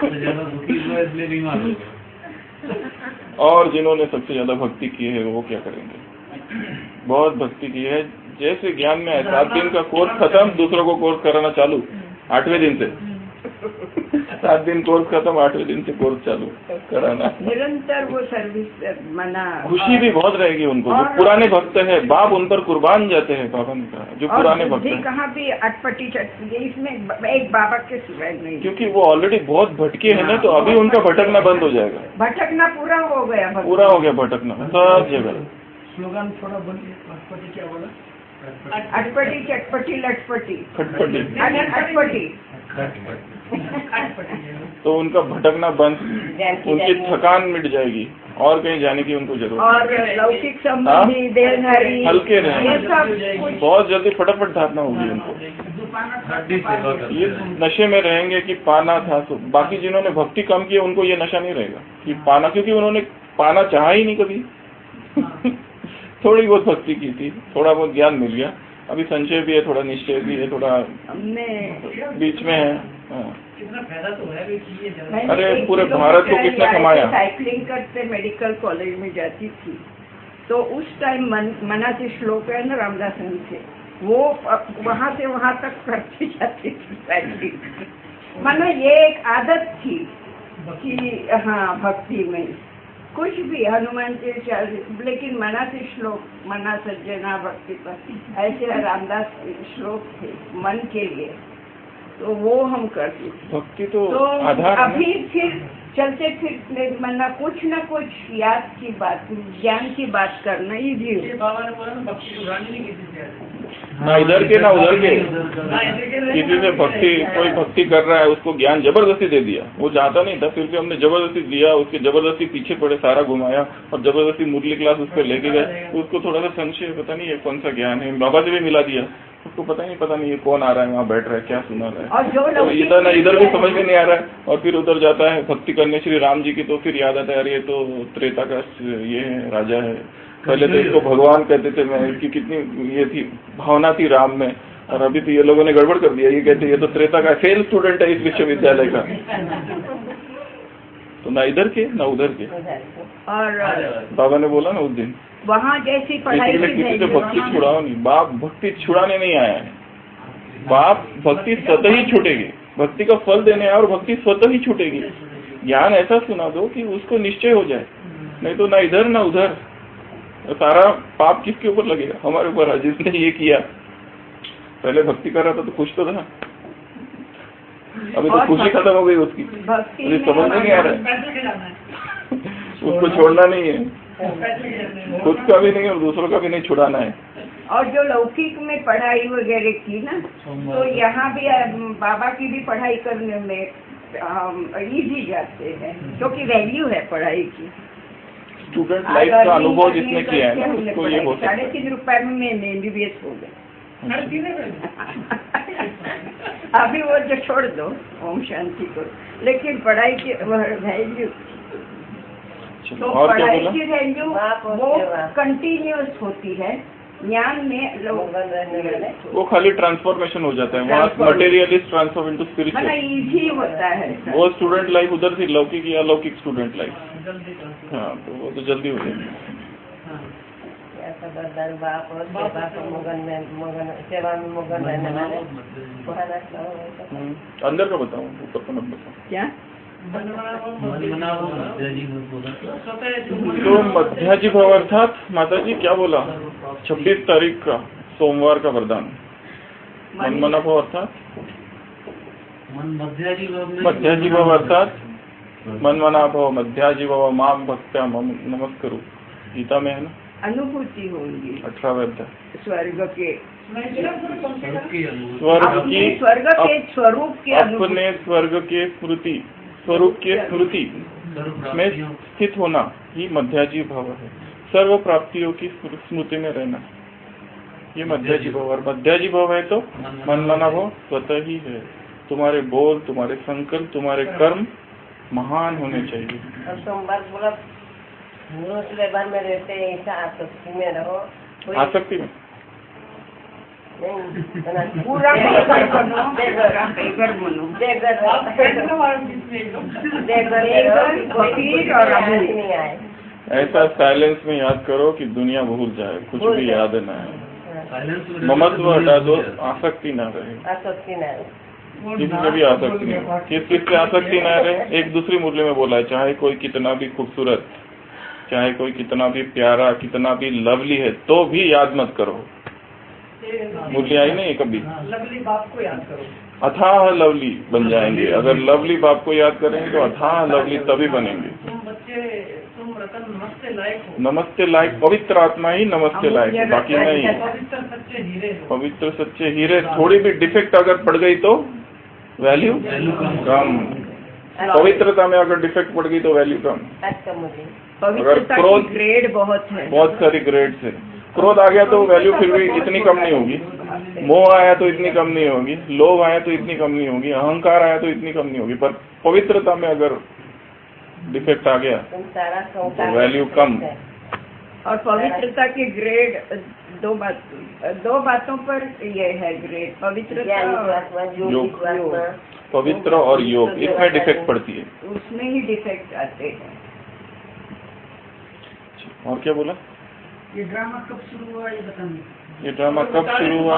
S1: और जिन्होंने सबसे ज्यादा भक्ति की है वो क्या करेंगे? बहुत भक्ति की है। जैसे ज्ञान में है सात दिन का कोर्स खत्म, दूसरों को कोर्स कराना चालू आठवें दिन से सात दिन कोर्स खत्म, आठवें दिन से कोर्स चालू कराना।
S6: निरंतर वो सर्विस मना।
S1: खुशी भी बहुत रहेगी उनको। जो पुराने भक्त है बाप उन पर कुर्बान जाते हैं। बाबा ने कहा जो पुराने भक्त हैं
S6: कहाँ भी अटपटी चटपटी इसमें एक बाबा के सिवाय नहीं,
S1: क्योंकि वो ऑलरेडी बहुत भटके हैं ना, तो अभी उनका भटकना बंद हो जाएगा।
S6: भटकना पूरा हो गया,
S1: पूरा हो गया भटकना सब जगह।
S3: स्लोगन थोड़ा बोलिए, अटपटी क्या बोला?
S6: अटपटी चटपटी लटपटी
S1: खटपटी
S6: अटपटी
S1: तो उनका भटकना बंद, उनकी थकान मिट जाएगी और कहीं जाने की उनको जरूरत।
S6: और लौकिक संबंधी देहधारी
S1: हल्के रहेंगे, बहुत जल्दी फटाफट धारणा होगी उनको। ये नशे में रहेंगे कि पाना था तो बाकी जिन्होंने भक्ति कम की उनको ये नशा नहीं रहेगा कि पाना, क्योंकि उन्होंने पाना चाहा ही नहीं कभी थोड़ी बहुत भक्ति की थी, थोड़ा बहुत ज्ञान मिल गया, अभी संशय भी है, थोड़ा निश्चय भी है, थोड़ा
S6: हमने
S1: बीच में है।
S2: कितना फायदा तो है भी कि ये
S1: अरे पूरे भारत को किसने कमाया।
S6: साइकिलिंग करते मेडिकल कॉलेज में जाती थी तो उस टाइम मन, मना से श्लोक है ना रामदासन से, वो वहाँ से वहाँ तक करती जाती थी साइकिलिंग। मानो ये एक आदत थी कि हाँ भक्ति में कुछ भी हनुमान के लेकिन मना से श्लोक मना सज्जना भक्ति पर ऐसे रामदास श्लोक थे मन के लिए, तो वो हम करते थे।
S1: भक्ति तो,
S6: तो
S1: आधार
S6: अभी फिर चलते फिर मना कुछ न कुछ याद की बात ज्ञान की बात करना ही भी
S2: ये बाबा ने बोला ना भक्ति उड़ानी नहीं किसी से,
S1: ना इधर के ना उधर के। किसी से भक्ति कोई भक्ति कर रहा है उसको ज्ञान जबरदस्ती दे दिया, वो चाहता नहीं था फिर भी हमने जबरदस्ती दिया, उसके जबरदस्ती पीछे पड़े सारा घुमाया और जबरदस्ती मुरली क्लास उस पर लेके गए। उसको थोड़ा सा संशय पता नहीं ये कौन सा ज्ञान है, बाबा से भी मिला दिया, उसको पता नहीं पता नहीं ये कौन आ रहा है वहाँ बैठ रहा है क्या सुना रहा है, तो इधर ना इधर भी समझ में नहीं आ रहा है। और फिर उधर जाता है भक्ति करने श्री राम जी की, तो फिर याद आता है अरे ये तो त्रेता का ये है राजा है, पहले तो इसको भगवान कहते थे, मैं इसकी कितनी ये थी भावना थी राम में, और अभी तो ये लोगों ने गड़बड़ कर दिया, ये कहते ये तो त्रेता का फेल स्टूडेंट है इस विश्वविद्यालय का। तो ना इधर के ना उधर के।
S6: और
S1: बाबा ने बोला ना उस दिन
S6: वहाँ जैसी पढ़ाई
S1: किसी से भक्ति छुड़ाओ नहीं, बाप भक्ति छुड़ाने नहीं आया है, बाप भक्ति स्वतः ही छूटेगी, भक्ति का फल देने आया और भक्ति स्वतः ही छूटेगी। ज्ञान ऐसा सुना दो कि उसको निश्चय हो जाए, नहीं तो ना इधर ना उधर, सारा पाप किसके ऊपर लगेगा? हमारे ऊपर है जिसने ये किया। पहले भक्ति कर रहा था तो खुश तो था, अभी तो खुशी खत्म हो गई उसकी, मुझे समझ में नहीं आ रहा है उसको छोड़ना नहीं है, खुद का भी नहीं और दूसरों का भी नहीं छुड़ाना है।
S6: और जो लौकिक में पढ़ाई वगैरह की ना, तो यहाँ भी बाबा की भी पढ़ाई करने में इजी जाते हैं क्योंकि वैल्यू है पढ़ाई की।
S1: स्टूडेंट लाइफ का अनुभव जिसने किया है ना उसको ये हो सकता है।
S6: साढ़े तीन रुपए में मैं एम बी बी एस हो गया। अभी वो जो छोड़ दो ओम शांति को, लेकिन पढ़ाई की वैल्यू तो पढ़ाई की वैल्यू वो कंटिन्यूस होती है। ज्ञान में
S1: वो खाली ट्रांसफॉर्मेशन हो जाता है, वहाँ materialist transform into spiritual
S6: easy होता है।
S1: वो स्टूडेंट लाइफ उधर थी लौकिक या अलौकिक स्टूडेंट लाइफ, हाँ तो वो तो जल्दी हो जाएगी।
S4: बाप और सेवा को मगन में मगन सेवा में मगन रहने वाले
S1: अंदर का बताऊँ ऊपर का मत बताऊँ
S6: क्या?
S1: तो मध्याजी भाव अर्थात माता जी क्या बोला छब्बीस तारीख का सोमवार का वरदान मनमना भाव अर्थात मध्याजी भाव अर्थात मनमना भाव मध्याजी भाव माम भक्त्या मम नमस्करू, गीता में है ना।
S6: अनुभूति होंगी
S1: अठारह अध्याय
S6: स्वर्ग के
S1: स्वर्ग की
S6: अपने स्वर्ग के स्वरूप की अनुभूति
S1: अपने स्वर्ग के स्मृति स्वरूप के स्मृति में स्थित होना ही मध्याजी भाव है। सर्व प्राप्तियों की स्मृति में रहना ये मध्याजी भाव। और मध्याजी भाव है तो मनमाना भाव स्वतः ही है। तुम्हारे बोल, तुम्हारे संकल्प, तुम्हारे कर्म महान होने चाहिए।
S4: और सोमवार बोला व्यवहार में रहते हैं ऐसा आसक्ति में रहो।
S1: आसक्ति में
S6: पूरा बेघर बनो, बेघर बनो, फकीर और अमीर
S4: नहीं आए।
S1: ऐसा साइलेंस में याद करो कि दुनिया भूल जाए, कुछ भी याद न आए। ममत्व हटा दो, आसक्ति ना रहे।
S4: आसक्ति ना रहे,
S1: किसी से भी आसक्ति नहीं। किस किस से आसक्ति ना रहे। एक दूसरी मुरली में बोला है, चाहे कोई कितना भी खूबसूरत, चाहे कोई कितना भी प्यारा, कितना भी लवली है, तो भी याद मत करो। मुरली आई नहीं कभी।
S3: लवली बाप को याद करो,
S1: अथाह लवली बन जाएंगे। अगर लवली बाप को याद करेंगे तो अथाह लवली तभी बनेंगे।
S3: तुम बच्चे, तुम रतन नमस्ते लायक हो।
S1: नमस्ते लायक पवित्र आत्मा ही नमस्ते लायक है, बाकी नहीं।
S3: पवित्र सच्चे हीरे हो।
S1: पवित्र सच्चे हीरे। थोड़ी भी डिफेक्ट अगर पड़ गई तो वैल्यू कम। पवित्रता में अगर डिफेक्ट पड़ गई तो वैल्यू कम।
S6: पवित्रता की ग्रेड बहुत है,
S1: बहुत सारी ग्रेड्स है। क्रोध आ गया तो वैल्यू फिर भी इतनी कम नहीं होगी। मोह आया तो इतनी कम नहीं होगी। लोभ आया तो इतनी कम नहीं होगी। अहंकार आया तो इतनी कम नहीं होगी। पर पवित्रता में अगर डिफेक्ट आ गया तो वैल्यू कम।
S6: और पवित्रता की ग्रेड दो बात दो बातों पर ये है ग्रेड, पवित्रता और
S1: योग। पवित्र और योग, इसमें डिफेक्ट पड़ती है,
S6: उसमें ही डिफेक्ट आते हैं।
S1: और क्या बोला?
S3: ये ड्रामा कब शुरू हुआ ये बताना।
S1: ये ड्रामा कब शुरू हुआ?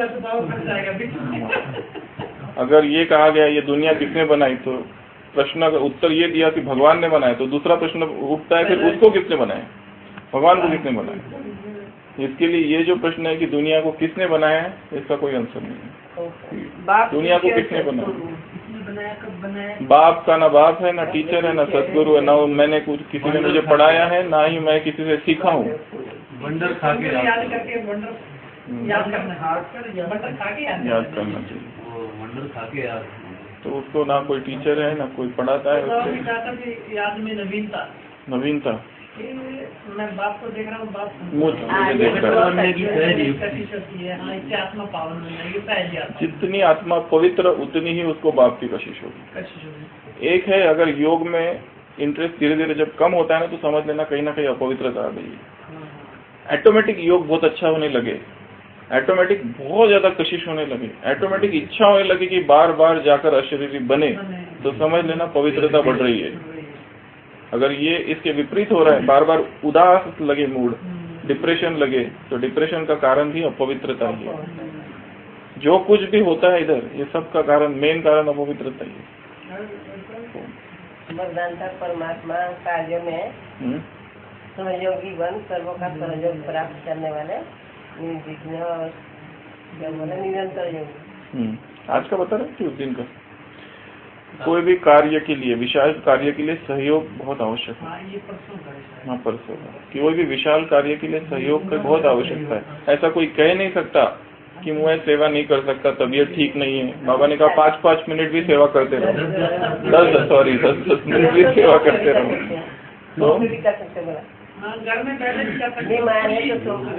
S1: अगर ये कहा गया ये दुनिया किसने बनाई, तो प्रश्न का उत्तर ये दिया कि भगवान ने बनाया, तो दूसरा प्रश्न उठता है फिर उसको किसने बनाया, भगवान को किसने बनाया। इसके लिए ये जो प्रश्न है कि दुनिया को किसने बनाया है, इसका कोई आंसर नहीं है। दुनिया को किसने बनाया? बाप का ना बाप है, ना टीचर है, ना सदगुरु है, ना मैंने कुछ किसी ने मुझे पढ़ाया है, ना ही मैं किसी से सीखा हूँ।
S3: वंडर खा के याद करके वंडर याद करना वंडर खा के
S1: याद करना चाहिए।
S3: वंडर खा के याद
S1: तो उसको ना कोई टीचर है, ना कोई पढ़ाता है
S3: उसको। याद में नवीनता
S1: नवीनता
S3: मैं बाप को देख रहा हूँ, बाप
S1: मुझे देख रहा है।
S3: आत्मा पावन है,
S1: जितनी आत्मा पवित्र उतनी ही उसको बाप की कशिश होगी। एक है, अगर योग में इंटरेस्ट धीरे धीरे जब कम होता है ना, तो समझ लेना कहीं ना कहीं अपवित्रता आ गई है। ऑटोमेटिक योग बहुत अच्छा होने लगे, ऑटोमेटिक बहुत ज्यादा कशिश होने लगे, ऑटोमेटिक इच्छा होने लगे कि बार बार जाकर अशरीरी बने, तो समझ लेना पवित्रता बढ़ रही है। अगर ये इसके विपरीत हो रहा है, बार बार उदास लगे मूड, डिप्रेशन लगे, तो डिप्रेशन का कारण भी अपवित्रता ही है। जो कुछ भी होता है इधर, ये सब का कारण, मेन कारण अपवित्रता ही है।
S4: परमात्मा कार्य में सहयोगी बन सर्वों का सहयोग प्राप्त करने वाले निर्विघ्न और क्या बोले निरंतर योग।
S1: आज का बता रहे कि उस दिन का कोई भी कार्य के लिए, विशाल कार्य के लिए सहयोग बहुत आवश्यक है। हाँ परसों कोई भी विशाल कार्य के लिए सहयोग की बहुत आवश्यकता है। ऐसा कोई कह नहीं सकता कि मैं सेवा नहीं कर सकता, तबीयत ठीक नहीं है। बाबा ने कहा पाँच पाँच मिनट भी सेवा करते रहो, दस सॉरी दस दस मिनट भी सेवा करते रहो। तो
S3: घर में पहले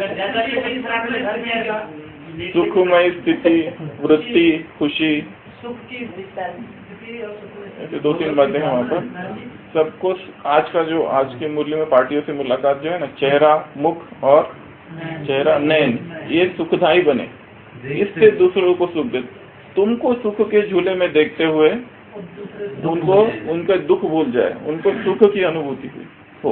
S1: सुखमय स्थिति, वृत्ति, खुशी,
S3: सुख की
S1: ऐसे दो तीन बातें हैं वहाँ पर। सबको आज का जो आज के मुरली में पार्टियों से मुलाकात जो है ना, चेहरा, मुख और चेहरा, नैन, ये सुखदायी बने, इससे दूसरों को सुख दे। तुमको सुख के झूले में देखते हुए उनको उनका दुख भूल जाए, उनको सुख की अनुभूति हुई हो।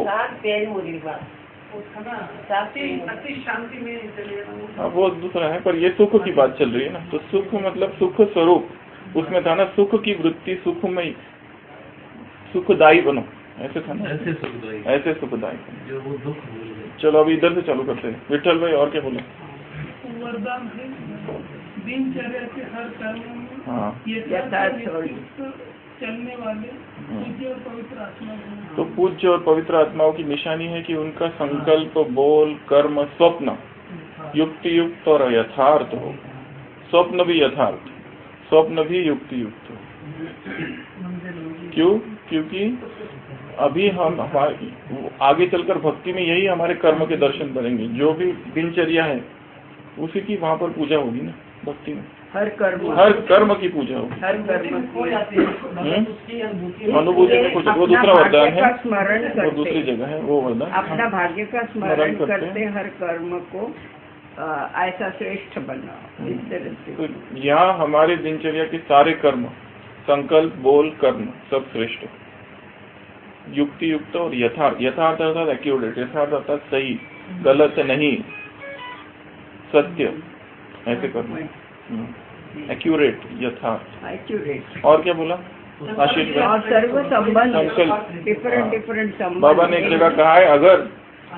S3: शांति में चले।
S1: हाँ वो दूसरा है, पर ये सुख की बात चल रही है ना। तो सुख मतलब सुख स्वरूप, उसमें था ना सुख की वृत्ति, सुखमयी, सुखदायी बनो, ऐसे था ना, ऐसे सुखदायी, ऐसे सुखदायी जो वो दुख। चलो अभी इधर से चालू करते हैं। विठल भाई और क्या बोले?
S3: वरदान है दिनचर्या के हर कर्म में
S1: हाँ
S3: चलने वाले पूज्य और पवित्र आत्मा को-
S1: तो पूज्य और पवित्र आत्माओं की निशानी है कि उनका संकल्प, बोल, कर्म, स्वप्न युक्ति युक्त और यथार्थ हो। स्वप्न भी यथार्थ, स्वप्न भी युक्ति युक्त हो। क्यों? क्योंकि अभी हम हमारे आगे चलकर भक्ति में यही हमारे कर्म के दर्शन बनेंगे। जो भी दिनचर्या है उसी की वहाँ पर पूजा होगी ना भक्ति में।
S6: हर कर्म
S1: हर कर्म की पूजा होगी।
S6: हर कर्म
S2: हो जाती है मतलब उसकी अनुभूति
S1: अनुभूति में कुछ, वो
S6: अपना
S1: दूसरा
S6: भाग्य
S1: वरदान
S6: का
S1: है,
S6: स्मरण
S1: वो
S6: करते
S1: दूसरी जगह है, वो वरदान
S6: अपना भाग्य का स्मरण
S1: स्मरण करते
S6: करते हर कर्म को आ, ऐसा श्रेष्ठ बनाओ। इस तरह से
S1: तो यहाँ हमारे दिनचर्या के सारे कर्म, संकल्प, बोल, कर्म सब श्रेष्ठ हो, युक्ति युक्त और यथार्थ। यथार्थ अर्थात एक्यूरेट, यथार्थ अर्थात सही, गलत नहीं, सत्य, ऐसे कर्म एक्यूरेट, यथार्थ।
S6: एक्यूरेट
S1: और क्या बोला आशीष
S6: और
S1: भाई?
S6: सर्व संबंध
S1: संकल्प।
S6: डिफरेंट डिफरेंट संबंध
S1: बाबा ने एक जगह कहा है, अगर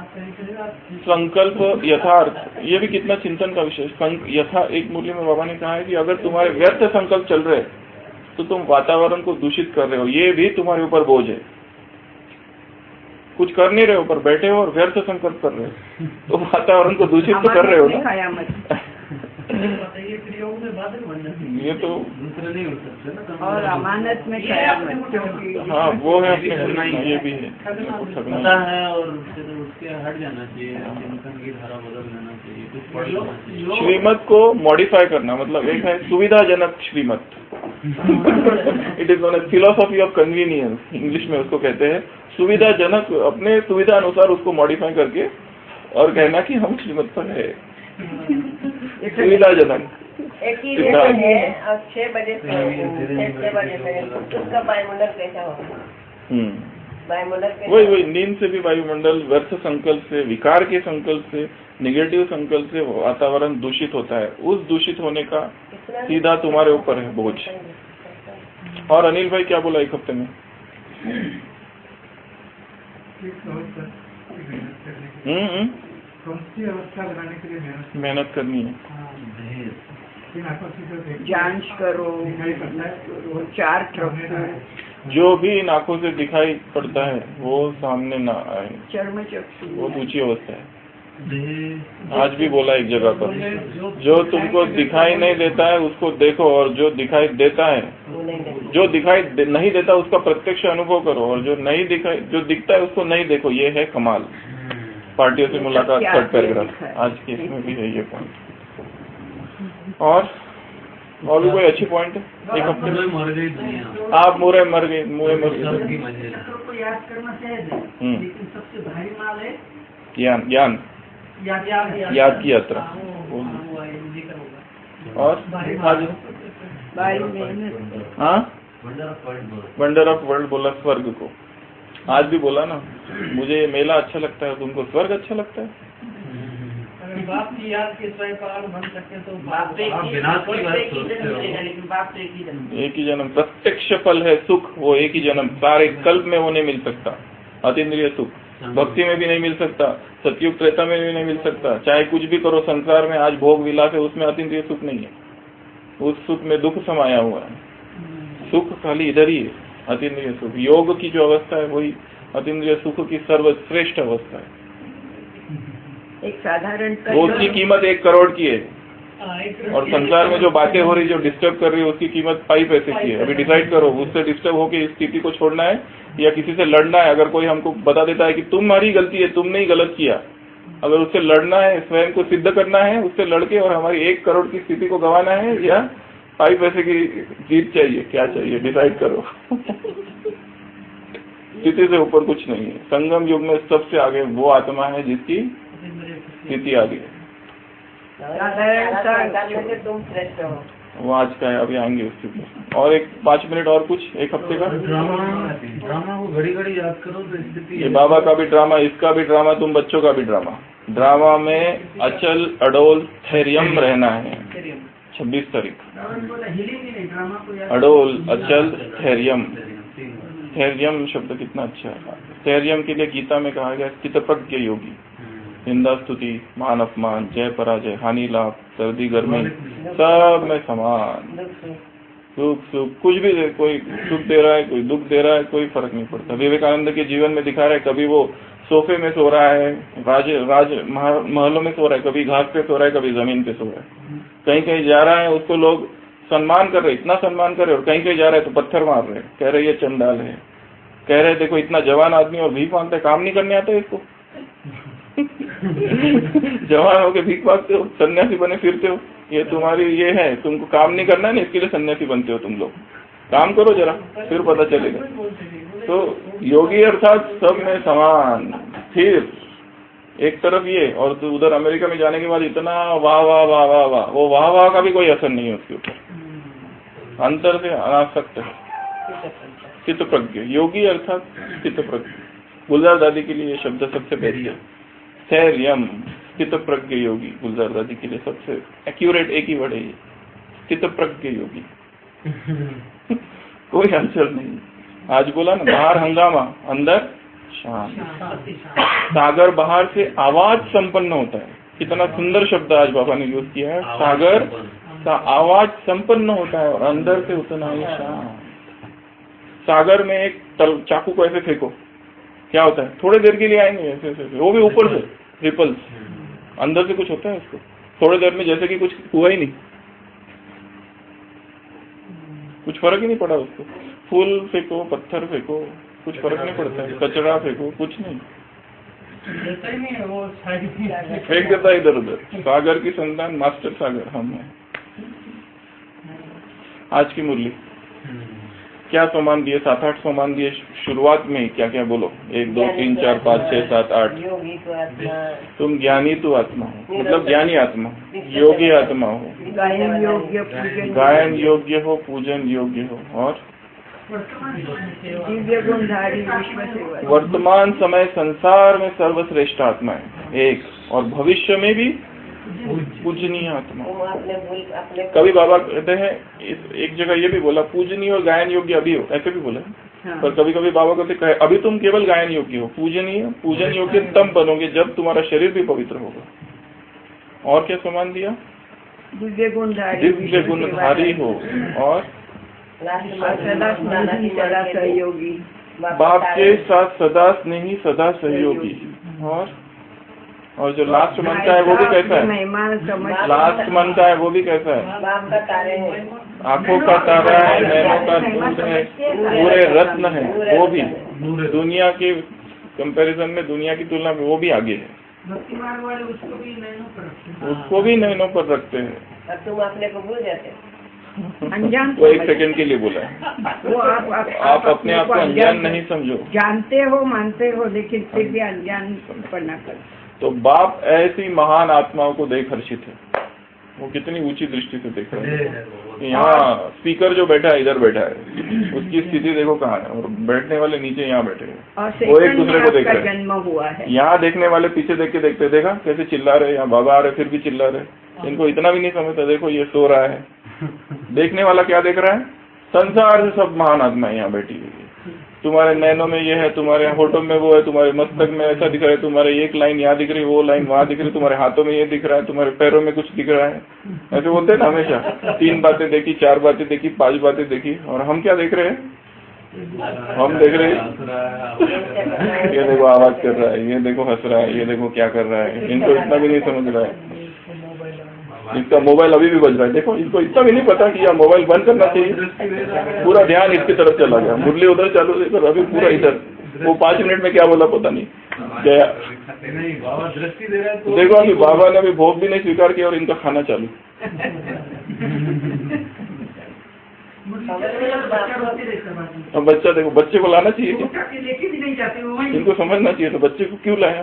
S1: संकल्प यथार्थ, ये भी कितना चिंतन का विषय। संक, यथा एक मूल्य में बाबा ने कहा है कि अगर तुम्हारे व्यर्थ संकल्प चल रहे तो तुम वातावरण को दूषित कर रहे हो, ये भी तुम्हारे ऊपर बोझ है। कुछ कर नहीं रहे हो पर बैठे हो और व्यर्थ संकल्प कर रहे हो, तो वातावरण को दूषित तो कर रहे हो ना।
S2: ये क्रियाओं में बादल बन जाती है।
S1: ये तो
S3: दूसरे नहीं हो सकते ना।
S6: और अमानत में कयामत, क्योंकि
S1: हाँ वो है अपने गुरु में, ये भी है ठगना
S3: पता है और फिर उसके हट जाना चाहिए, चिंतन की धारा बदल देना चाहिए, कुछ पढ़ लेना चाहिए।
S1: श्रीमत को मॉडिफाई करना, मतलब एक है सुविधाजनक श्रीमत। It is known as philosophy of convenience, English में उसको कहते हैं। सुविधाजनक, अपने सुविधा अनुसार उसको मॉडिफाई करके और कहना कि हम श्रीमत पर है। सुविधाजनक
S4: एक ही रेशन है और छह बजे से छह छह बजे से उसका वायुमंडल कैसा होगा?
S1: हम्म
S4: वायुमंडल कैसा
S1: वही वही नींद से भी वायुमंडल व्यर्थ संकल्प से, विकार के संकल्प से, निगेटिव संकल्प से वातावरण दूषित होता है। उस दूषित होने का सीधा तुम्हारे ऊपर है बोझ। और अनिल भाई क्या बोला एक हफ्ते में? हम्म हम्म
S7: अवस्था बनाने के लिए मेहनत
S1: मेहनत करनी है।
S6: जांच करो, चार्ट रखो,
S1: जो भी इन आंखों से दिखाई पड़ता है वो सामने ना आए,
S6: चर्म चक्षु
S1: वो ऊंची अवस्था है। आज भी बोला एक जगह पर, जो तुमको दिखाई नहीं देता है उसको देखो, और जो दिखाई देता है, जो दिखाई दे, नहीं देता उसका प्रत्यक्ष अनुभव करो, और जो नहीं दिखाई, जो दिखता है उसको नहीं देखो। ये है कमाल। पार्टियों से मुलाकात, थर्ड पैराग्राफ, आज के इसमें भी है ये पॉइंट। और और भी कोई अच्छी पॉइंट है? एक हफ्ते में
S3: मर गई दुनिया,
S1: आप मुरे मर गए, मुरे मर गए।
S3: सबकी मंजिल।
S2: को याद करना चाहिए,
S1: हम्म।
S2: लेकिन सबसे भारी माल है
S1: ज्ञान, ज्ञान
S2: याद याद
S1: याद की यात्रा।
S2: हाँ, वो- हाँ, वो है, जिक्र होगा।
S1: और आज
S6: भारी मेहनत।
S1: हाँ
S3: वंडर ऑफ वर्ल्ड बोल।
S1: वंडर ऑफ वर्ल्ड बोला स्वर्ग को। आज भी बोला ना, मुझे ये मेला अच्छा लगता है, तुमको स्वर्ग अच्छा लगता है।
S2: अगर बाप की याद के स्वयं पराग बन सके तो
S3: बाप तो एक ही- विनाश की बात सोचते हो।
S2: लेकिन बाप तो एक ही जन्म।
S1: एक ही जन्म, प्रत्यक्ष फल है सुख, वो एक ही जन्म, सारे कल्प में वो नहीं मिल सकता। अतीन्द्रिय सुख भक्ति में भी नहीं मिल सकता, सतयुग त्रेता में भी नहीं मिल सकता। चाहे कुछ भी करो संसार में, आज भोग विलास है, उसमें अतीन्द्रिय सुख नहीं है। उस सुख में दुख समाया हुआ है। सुख खाली इधर ही है, अतीन्द्रिय सुख। योग की जो अवस्था है वही अतीन्द्रिय सुख की सर्वश्रेष्ठ अवस्था है।
S6: एक साधारण
S1: वो उसकी कीमत एक करोड़ की है,
S2: हाँ, एक-
S1: और संसार में जो बातें हो रही, जो डिस्टर्ब कर रही है, उसकी कीमत पाई पैसे की है। अभी डिसाइड करो, उससे डिस्टर्ब होकर इस स्थिति को छोड़ना है या किसी से लड़ना है। अगर कोई हमको बता देता है कि तुम्हारी गलती है, तुमने ही गलत किया, अगर उससे लड़ना है, स्वयं को सिद्ध करना है, उससे लड़के और हमारी एक करोड़ की स्थिति को गंवाना है, या पाई पैसे की जीत चाहिए, क्या चाहिए डिसाइड करो। स्थिति से ऊपर कुछ नहीं है। संगम युग में सबसे आगे वो आत्मा है जिसकी स्थिति आ गई।
S4: साधारण तुम श्रेष्ठ हो।
S1: वो आज का है, अभी आएंगे उसके ऊपर। और एक पाँच मिनट और कुछ एक हफ्ते का
S3: ड्रामा ड्रामा को घड़ी घड़ी याद करो तो स्थिति।
S1: ये बाबा का भी ड्रामा, इसका भी ड्रामा, तुम बच्चों का भी ड्रामा। ड्रामा में अचल अडोल धैर्यम रहना है। छब्बीस तारीख
S2: हिलेंगे नहीं, ड्रामा को याद
S1: अडोल अचल धैर्यम। धैर्यम शब्द कितना अच्छा है। धैर्यम के लिए गीता में कहा गया चित्तप्रज्ञ योगी। निंदा स्तुति, मान अपमान, जय पराजय, हानि लाभ, सर्दी गर्मी, सब में समान। सुख सुख कुछ भी दे, कोई सुख दे रहा है, कोई दुख दे रहा है, कोई फर्क नहीं पड़ता। विवेकानंद के जीवन में दिखा रहा है, कभी वो सोफे में सो रहा है, राज राज महलों में सो रहा है, कभी घास पे सो रहा है, कभी जमीन पे सो रहा है। कहीं कहीं जा रहा है, उसको लोग सम्मान कर रहे, इतना सम्मान कर रहे, और कहीं कहीं जा रहा है तो पत्थर मार रहे, कह रहे ये चंडाल है, कह रहे देखो इतना जवान आदमी और भीख मांगता है, काम नहीं करने आता है इसको। जवान होके भीख मांगते हो, सन्यासी बने फिरते हो, ये तुम्हारी ये है, तुमको काम नहीं करना है ना, इसके लिए सन्यासी बनते हो तुम लोग। काम करो जरा, फिर पता चलेगा। तो योगी अर्थात सब में समान। फिर एक तरफ ये, और तो उधर अमेरिका में जाने के बाद इतना वाह वाह वाह वाह वाह, वो वाह वाह का भी कोई असर नहीं है उसके ऊपर, अंतर से अनासक्त है। चित्त प्रज्ञ योगी अर्थात चित्त प्रज्ञ। गुलजार दादी के लिए ये शब्द सबसे बेस्ट है, स्थैर्यम चित्त प्रज्ञ योगी। गुलजार दादी के लिए सबसे एक्यूरेट एक ही वर्ड है ये, चित्त प्रज्ञ योगी। कोई हलचल नहीं। आज बोला ना, बाहर हंगामा अंदर शांत। सागर बाहर से आवाज संपन्न होता है, कितना सुंदर शब्द आज बाबा ने यूज किया है। सागर का आवाज संपन्न होता है और अंदर से उतना ही शांत। सागर में एक चाकू को ऐसे फेंको, क्या होता है? थोड़ी देर के लिए आएंगे ऐसे ऐसे, वो भी ऊपर से रिपल्स, अंदर से कुछ होता है उसको, थोड़ी देर में जैसे कि कुछ हुआ ही नहीं, कुछ फर्क ही नहीं पड़ा उसको। फूल फेंको, पत्थर फेंको, कुछ फर्क नहीं पड़ता है, कचरा फेंको, कुछ नहीं, फेंक देता है इधर उधर। सागर की संतान मास्टर सागर हम हैं। आज की मुरली क्या सोमान दिए? सात आठ सोमान दिए शुरुआत में। क्या क्या बोलो? एक दो तीन चार पाँच छह सात आठ। तुम ज्ञानी तो आत्मा हो, मतलब ज्ञानी आत्मा, योगी आत्मा हो,
S6: गायन योग्य,
S1: गायन योग्य हो, पूजन योग्य हो, और
S6: दिव्य गुणधारी विश्व सेवा।
S1: वर्तमान समय संसार में सर्वश्रेष्ठ आत्मा है एक, और भविष्य में भी पूजनीय आत्मा। कभी बाबा कहते हैं, इस एक जगह ये भी बोला पूजनीय और गायन योग्य अभी हो, ऐसे भी बोला। हाँ। पर कभी कभी बाबा कहते हैं अभी तुम केवल गायन योग्य हो, पूजनीय पूजन योग्य तब बनोगे जब तुम्हारा शरीर भी पवित्र होगा। और क्या सम्मान दिया?
S6: दिव्य गुणधारी,
S1: दिव्य गुणधारी हो, और
S6: सदा सहयोगी,
S1: बाप के साथ सदा स्नेही, सदा सहयोगी। और और जो लास्ट मनता है वो भी कैसा है? लास्ट मनता है वो भी कैसा है? आंखों का तारा है, नैनों का दूध है, पूरे रत्न है, वो भी दुनिया के कंपैरिजन में, दुनिया की तुलना में वो भी आगे है।
S3: भक्तिमार्ग वाले उसको भी नैनों पर रखते हैं,
S1: उसको भी नैनों पर रखते हैं।
S4: तुम अपने को भूल जाते,
S6: अनजान
S1: वो एक सेकंड के लिए बोला है।
S6: वो आप, आप,
S1: आप अपने आप को अनजान नहीं समझो,
S6: जानते हो, मानते हो, लेकिन फिर भी अनजान पढ़ना कर।
S1: तो बाप ऐसी महान आत्माओं को देख हर्षित है। वो कितनी ऊंची दृष्टि से देख रहे हैं। यहाँ स्पीकर जो बैठा है, इधर बैठा है, उसकी स्थिति देखो कहाँ है, और बैठने वाले नीचे यहाँ बैठे हैं, वो एक दूसरे को देख रहे हैं।
S6: जन्म हुआ है,
S1: यहाँ देखने वाले पीछे देख के देखते, देखा कैसे चिल्ला रहे, यहाँ बाबा आ रहे फिर भी चिल्ला रहे। इनको इतना भी नहीं समझता, देखो ये सो रहा है। देखने वाला क्या देख रहा है? संसार से सब महान आत्मा यहाँ बैठी हुई है। तुम्हारे नैनों में ये है, तुम्हारे होठों में वो है, तुम्हारे मस्तक में ऐसा दिख रहा है, तुम्हारे एक लाइन यहाँ दिख रही है, वो लाइन वहाँ दिख रही है, तुम्हारे हाथों में ये दिख रहा है, तुम्हारे पैरों में कुछ दिख रहा है। ऐसे बोलते हैं ना हमेशा, तीन बातें देखी, चार बातें देखी, पांच बातें देखी, और हम क्या देख रहे हैं? हम देख रहे हैं ये देखो आवाज कर रहा है, ये देखो हंस रहा है, ये देखो क्या कर रहा है। इनको इतना भी नहीं समझ रहा है, इसका मोबाइल अभी भी बज रहा है। देखो इनको इतना भी नहीं पता कि यह मोबाइल बंद करना चाहिए, पूरा ध्यान इसकी तरफ चला गया, मुरली उधर चालू देखो, अभी पूरा इधर। वो पांच मिनट में क्या बोला पता नहीं गया। देखो अभी बाबा ने अभी भोग भी नहीं स्वीकार किया और इनका खाना चालू। अब बच्चा देखो, बच्चे को लाना चाहिए क्या? इनको समझना चाहिए, तो बच्चे को क्यों लाया?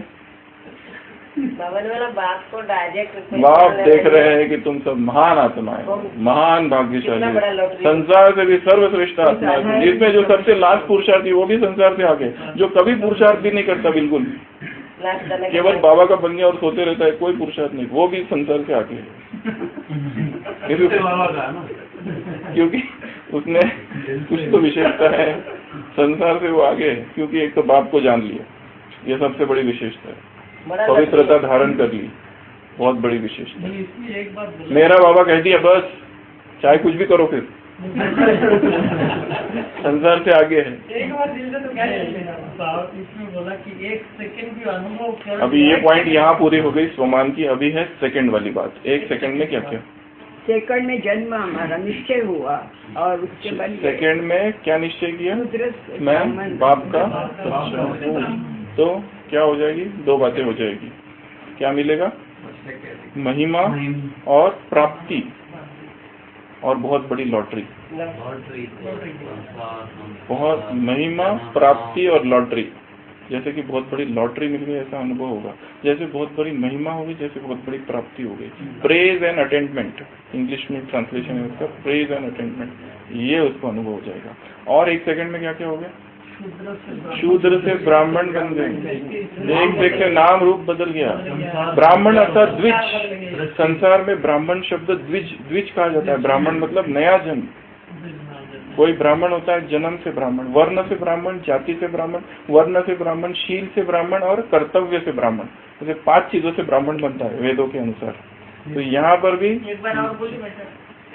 S4: बाप को डायरेक्ट
S1: बाप देख रहे हैं कि तुम सब महान आत्माएं, महान भाग्यशाली, संसार से भी सर्वश्रेष्ठ आत्मा है, जिसमें जो सबसे लास्ट पुरुषार्थी वो भी संसार से आगे, जो कभी पुरुषार्थ भी नहीं करता, बिल्कुल केवल बाबा का बन गया और सोते रहता है, कोई पुरुषार्थ नहीं, वो भी संसार से आगे है। क्योंकि उसने कुछ तो विशेषता है, संसार से वो आगे है, क्योंकि एक तो बाप को जान लिया, ये सबसे बड़ी विशेषता है। पवित्रता धारण कर ली, बहुत बड़ी विशेषता।
S3: एक बात
S1: मेरा बाबा कह दिया बस, चाहे कुछ भी करो, फिर संसार से आगे है।
S2: एक बार दिल से तो क्या है
S3: साहब इसमें बोला कि एक सेकंड भी अनुभव कर
S1: अभी ये पॉइंट यहाँ पूरी हो गई स्वमान की। अभी है सेकंड वाली बात। एक सेकंड में क्या क्या?
S6: सेकंड में जन्म हमारा निश्चय हुआ और उसके बाद
S1: सेकंड में क्या निश्चय किया?
S6: शूद्र से
S1: मैं
S6: ब्राह्मण
S1: बाप का बच्चा हूँ। तो क्या हो जाएगी? दो बातें हो जाएगी। क्या मिलेगा? महिमा और प्राप्ति और बहुत बड़ी लॉटरी। बहुत महिमा, प्राप्ति और लॉटरी। जैसे कि बहुत बड़ी लॉटरी मिल गई ऐसा अनुभव होगा, जैसे बहुत बड़ी महिमा होगी, जैसे बहुत बड़ी प्राप्ति हो गई। प्रेज एंड अटेंडमेंट, इंग्लिश में ट्रांसलेशन है उसका, प्रेज एंड अटेंडमेंट, ये उसको अनुभव हो जाएगा। और एक सेकंड में क्या क्या हो गया? शूद्र से ब्राह्मण बन गए। एक सेकंड से नाम रूप बदल गया। ब्राह्मण अर्थात द्विज। संसार में ब्राह्मण शब्द द्विज द्विज कहा जाता है। ब्राह्मण मतलब नया जन्म। कोई ब्राह्मण होता है जन्म से ब्राह्मण, वर्ण से ब्राह्मण, जाति से ब्राह्मण, वर्ण से ब्राह्मण, शील से ब्राह्मण और कर्तव्य से ब्राह्मण। जैसे पांच चीजों से ब्राह्मण बनता है वेदों के अनुसार। तो यहाँ पर भी
S2: एक बार और बोलिए बेटा।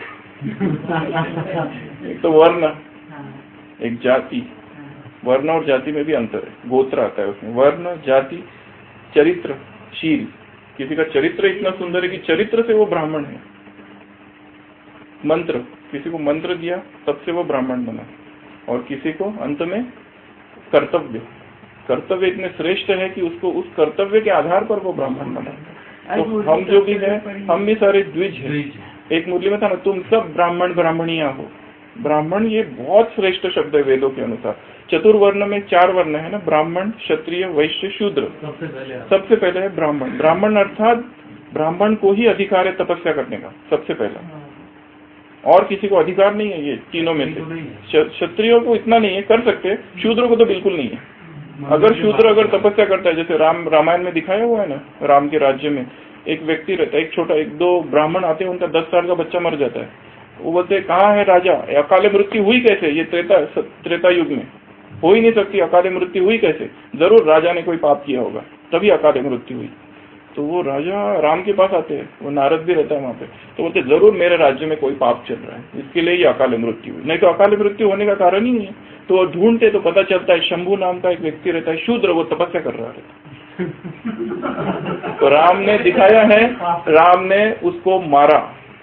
S1: एक तो वर्ण, एक जाति। वर्ण और जाति में भी अंतर है, गोत्र आता है उसमें। वर्ण, जाति, चरित्र, शील। किसी का चरित्र इतना सुंदर है कि चरित्र से वो ब्राह्मण है। मंत्र, किसी को मंत्र दिया तब से वो ब्राह्मण बना। और किसी को अंत में कर्तव्य, कर्तव्य इतने श्रेष्ठ है कि उसको उस कर्तव्य के आधार पर वो ब्राह्मण बना। तो हम जो भी है, हम भी सारे द्विज हैं। एक मुरली में था ना, तुम सब ब्राह्मण ब्राह्मणिया हो। ब्राह्मण ये बहुत श्रेष्ठ शब्द है वेदों के अनुसार। चतुर्वर्ण में चार वर्ण है ना, ब्राह्मण, क्षत्रिय, वैश्य, शूद्र। सबसे पहले सबसे पहले है ब्राह्मण। ब्राह्मण अर्थात ब्राह्मण को ही अधिकार है तपस्या करने का सबसे पहला, और किसी को अधिकार नहीं है ये तीनों में से। क्षत्रियों को इतना नहीं है, कर सकते, शूद्र को तो बिल्कुल नहीं है। अगर शूद्र अगर तपस्या करता है, जैसे राम रामायण में दिखाया हुआ है ना, राम के राज्य में एक व्यक्ति रहता है, एक छोटा, एक दो ब्राह्मण आते हैं, उनका दस साल का बच्चा मर जाता है। वो बोलते कहाँ है राजा, अकाले मृत्यु हुई कैसे? ये त्रेता त्रेता युग में हो ही नहीं सकती, अकाले मृत्यु हुई कैसे? जरूर राजा ने कोई पाप किया होगा तभी अकाले मृत्यु हुई। तो वो राजा राम के पास आते हैं, वो नारद भी रहता है वहां पे, तो बोलते जरूर मेरे राज्य में कोई पाप चल रहा है, इसके लिए ये अकाले मृत्यु हुई, नहीं तो अकाले मृत्यु होने का कारण ही नहीं है। तो वो ढूंढते तो पता चलता है शंभू नाम का एक व्यक्ति रहता है, शूद्र, वो तपस्या कर रहा है। तो राम ने दिखाया है, राम ने उसको मारा,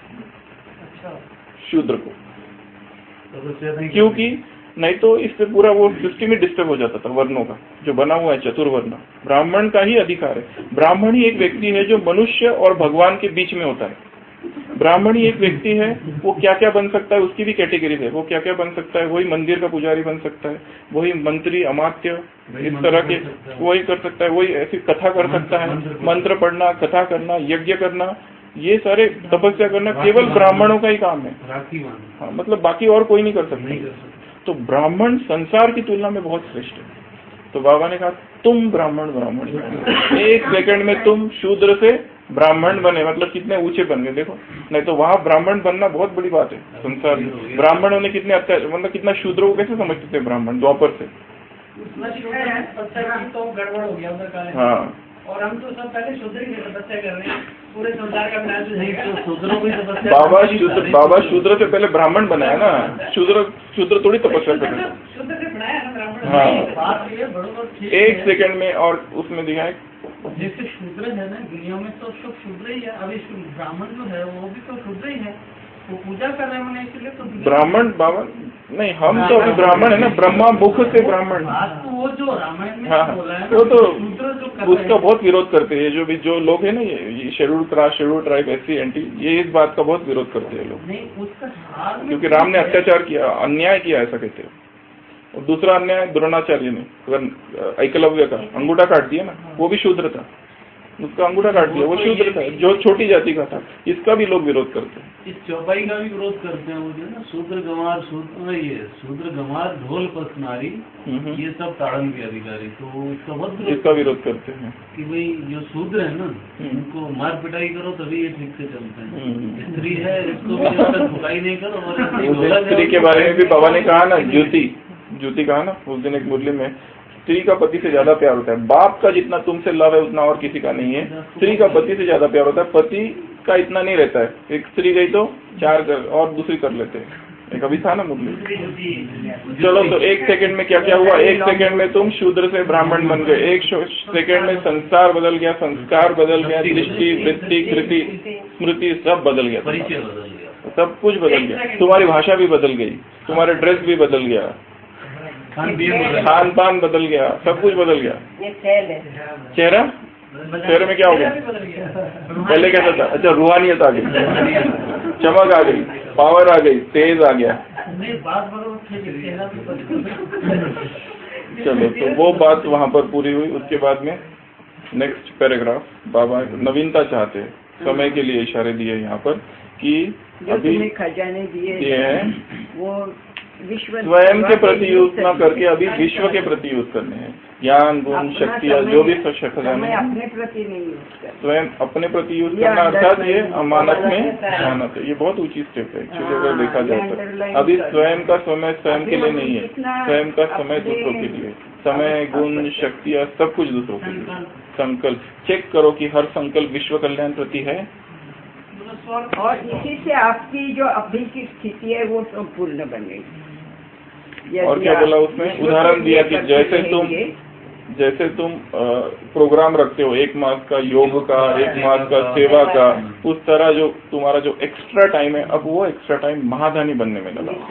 S1: शूद्र को, क्योंकि नहीं तो इससे पूरा वो सिस्टम ही डिस्टर्ब हो जाता था वर्णों का जो बना हुआ है चतुर्वर्ण। ब्राह्मण का ही अधिकार है। ब्राह्मण ही एक व्यक्ति है जो मनुष्य और भगवान के बीच में होता है। ब्राह्मण ही एक व्यक्ति है, वो क्या क्या बन सकता है उसकी भी कैटेगरी है। वो क्या क्या बन सकता है, वही मंदिर का पुजारी बन सकता है, वही मंत्री, अमात्य, इस तरह के वही कर सकता है, वही ऐसी कथा कर सकता है, मंत्र पढ़ना, कथा करना, यज्ञ करना, ये सारे तपस्या करना केवल ब्राह्मणों का ही काम है। हाँ, मतलब बाकी और कोई नहीं कर सकता। तो ब्राह्मण संसार की तुलना में बहुत श्रेष्ठ है। तो बाबा ने कहा तुम ब्राह्मण ब्राह्मण एक सेकंड में तुम शूद्र से ब्राह्मण बने, मतलब कितने ऊंचे बन गए देखो। नहीं तो वहां ब्राह्मण बनना बहुत बड़ी बात है संसार में। ब्राह्मणों ने कितने अत्याचार, मतलब कितना शूद्रों को कैसे समझते थे ब्राह्मण द्वापर से।
S2: तो गड़बड़ हो गया उधर का।
S1: हाँ,
S2: और हम तो सब पहले शूद्र की तपस्या कर रहे हैं, पूरे संसार का विनाश हो जाएगा। तो शूद्रों की तपस्या
S1: बाबा शूद्र बाबा शूद्र से पहले ब्राह्मण बनाया ना, शूद्र शूद्र थोड़ी तपस्या कर रहे।
S2: शूद्र से बनाया ना ब्राह्मण।
S1: हाँ,
S2: बात ये बड़ों
S1: एक सेकंड में। और उसमें दिखाए
S3: जैसे शूद्र है ना दुनिया में, तो सब शूद्र ही है। अभी ब्राह्मण जो है वो भी तो शूद्र ही है, वो पूजा कर रहे हैं इसलिए तो
S1: ब्राह्मण बाबा नहीं, हम तो अभी ब्राह्मण है ना, ब्रह्मा मुख से ब्राह्मण।
S3: तो वो जो रामायण में
S1: हाँ,
S3: बोला है
S1: वो तो
S3: शूद्र जो
S1: उसका बहुत विरोध करते हैं। जो भी जो लोग है ना, ये schedule caste, schedule tribe, S C, N T, ये इस बात का बहुत विरोध करते हैं लोग।
S3: नहीं, उसका
S1: क्योंकि राम ने अत्याचार किया, अन्याय किया, ऐसा कहते हैं। और दूसरा अन्याय द्रोणाचार्य ने, अगर एकलव्य का अंगूठा काट दिया ना, वो भी शूद्र था, उसका अंगूठा काट दिया, वो शूद्र था, जो छोटी जाति का था। इसका भी लोग विरोध करते हैं।
S8: इस चौपाई का भी विरोध करते हैं, वो जो ना शूद्र गंवार, शूद्र ये शूद्र गंवार, ढोल पसनारी, ये सब ताड़न के अधिकारी, तो इसका बहुत
S1: इसका विरोध करते हैं
S8: कि भाई जो शूद्र है ना, उनको मार पिटाई करो तभी ये ठीक से चलते हैं। स्त्री है, इसको भी जब तक भुकाई नहीं करो। और
S1: स्त्री के बारे में भी बाबा ने कहा ना, ज्योति ज्योति कहा ना उस दिन एक मुरली में, स्त्री का पति से ज्यादा प्यार होता है। बाप का जितना तुमसे लव है उतना और किसी का नहीं है। स्त्री का पति से ज्यादा प्यार होता है, पति का इतना नहीं रहता है। एक स्त्री गई तो चार कर और दूसरी कर लेते हैं, एक अभी था ना मुरली। चलो तो एक सेकंड में क्या क्या हुआ, एक सेकंड में तुम शूद्र से ब्राह्मण बन गए, एक सेकंड में संसार बदल गया, संस्कार बदल गया, दृष्टि, वृत्ति, कृति, स्मृति सब बदल गया,
S8: परिचय बदल गया,
S1: सब कुछ बदल गया। तुम्हारी भाषा भी बदल गई, तुम्हारे ड्रेस भी बदल गया, खान पान बदल गया, सब कुछ बदल गया। चेहरा, चेहरे में क्या हो गया, पहले कैसा था? अच्छा, रूहानियत आ गई, चमक आ गई, पावर आ गई, तेज आ गया। चलो तो वो बात वहाँ पर पूरी हुई। उसके बाद में नेक्स्ट पैराग्राफ बाबा नवीनता चाहते हैं, समय के लिए इशारे दिए यहाँ पर कि अभी
S6: खजाने दिए
S1: हैं
S6: वो विश्व
S1: स्वयं के प्रति यूज न करके अभी विश्व के प्रति यूज करने हैं। ज्ञान, गुण, शक्तियाँ जो भी खजाने
S6: अपने प्रति नहीं यूज कर,
S1: स्वयं अपने प्रति यूज करना, अर्थात ये अमानत में अमानत है। ये बहुत ऊंची स्टेप है एक्चुअली अगर देखा जाए तो। अभी स्वयं का समय स्वयं के लिए नहीं है, स्वयं का समय दूसरों के लिए। समय, गुण, शक्तियाँ सब कुछ दूसरों के लिए। संकल्प चेक करो कि हर संकल्प विश्व कल्याण प्रति है,
S6: और इसी से आपकी जो अभी की स्थिति है वो संपूर्ण बनेगी।
S1: और क्या बोला उसमें, उदाहरण दिया कि जैसे तुम जैसे तुम प्रोग्राम रखते हो एक मास का योग का, एक मास का सेवा का, उस तरह जो तुम्हारा जो एक्स्ट्रा टाइम है, अब वो एक्स्ट्रा टाइम महादानी बनने में लगा,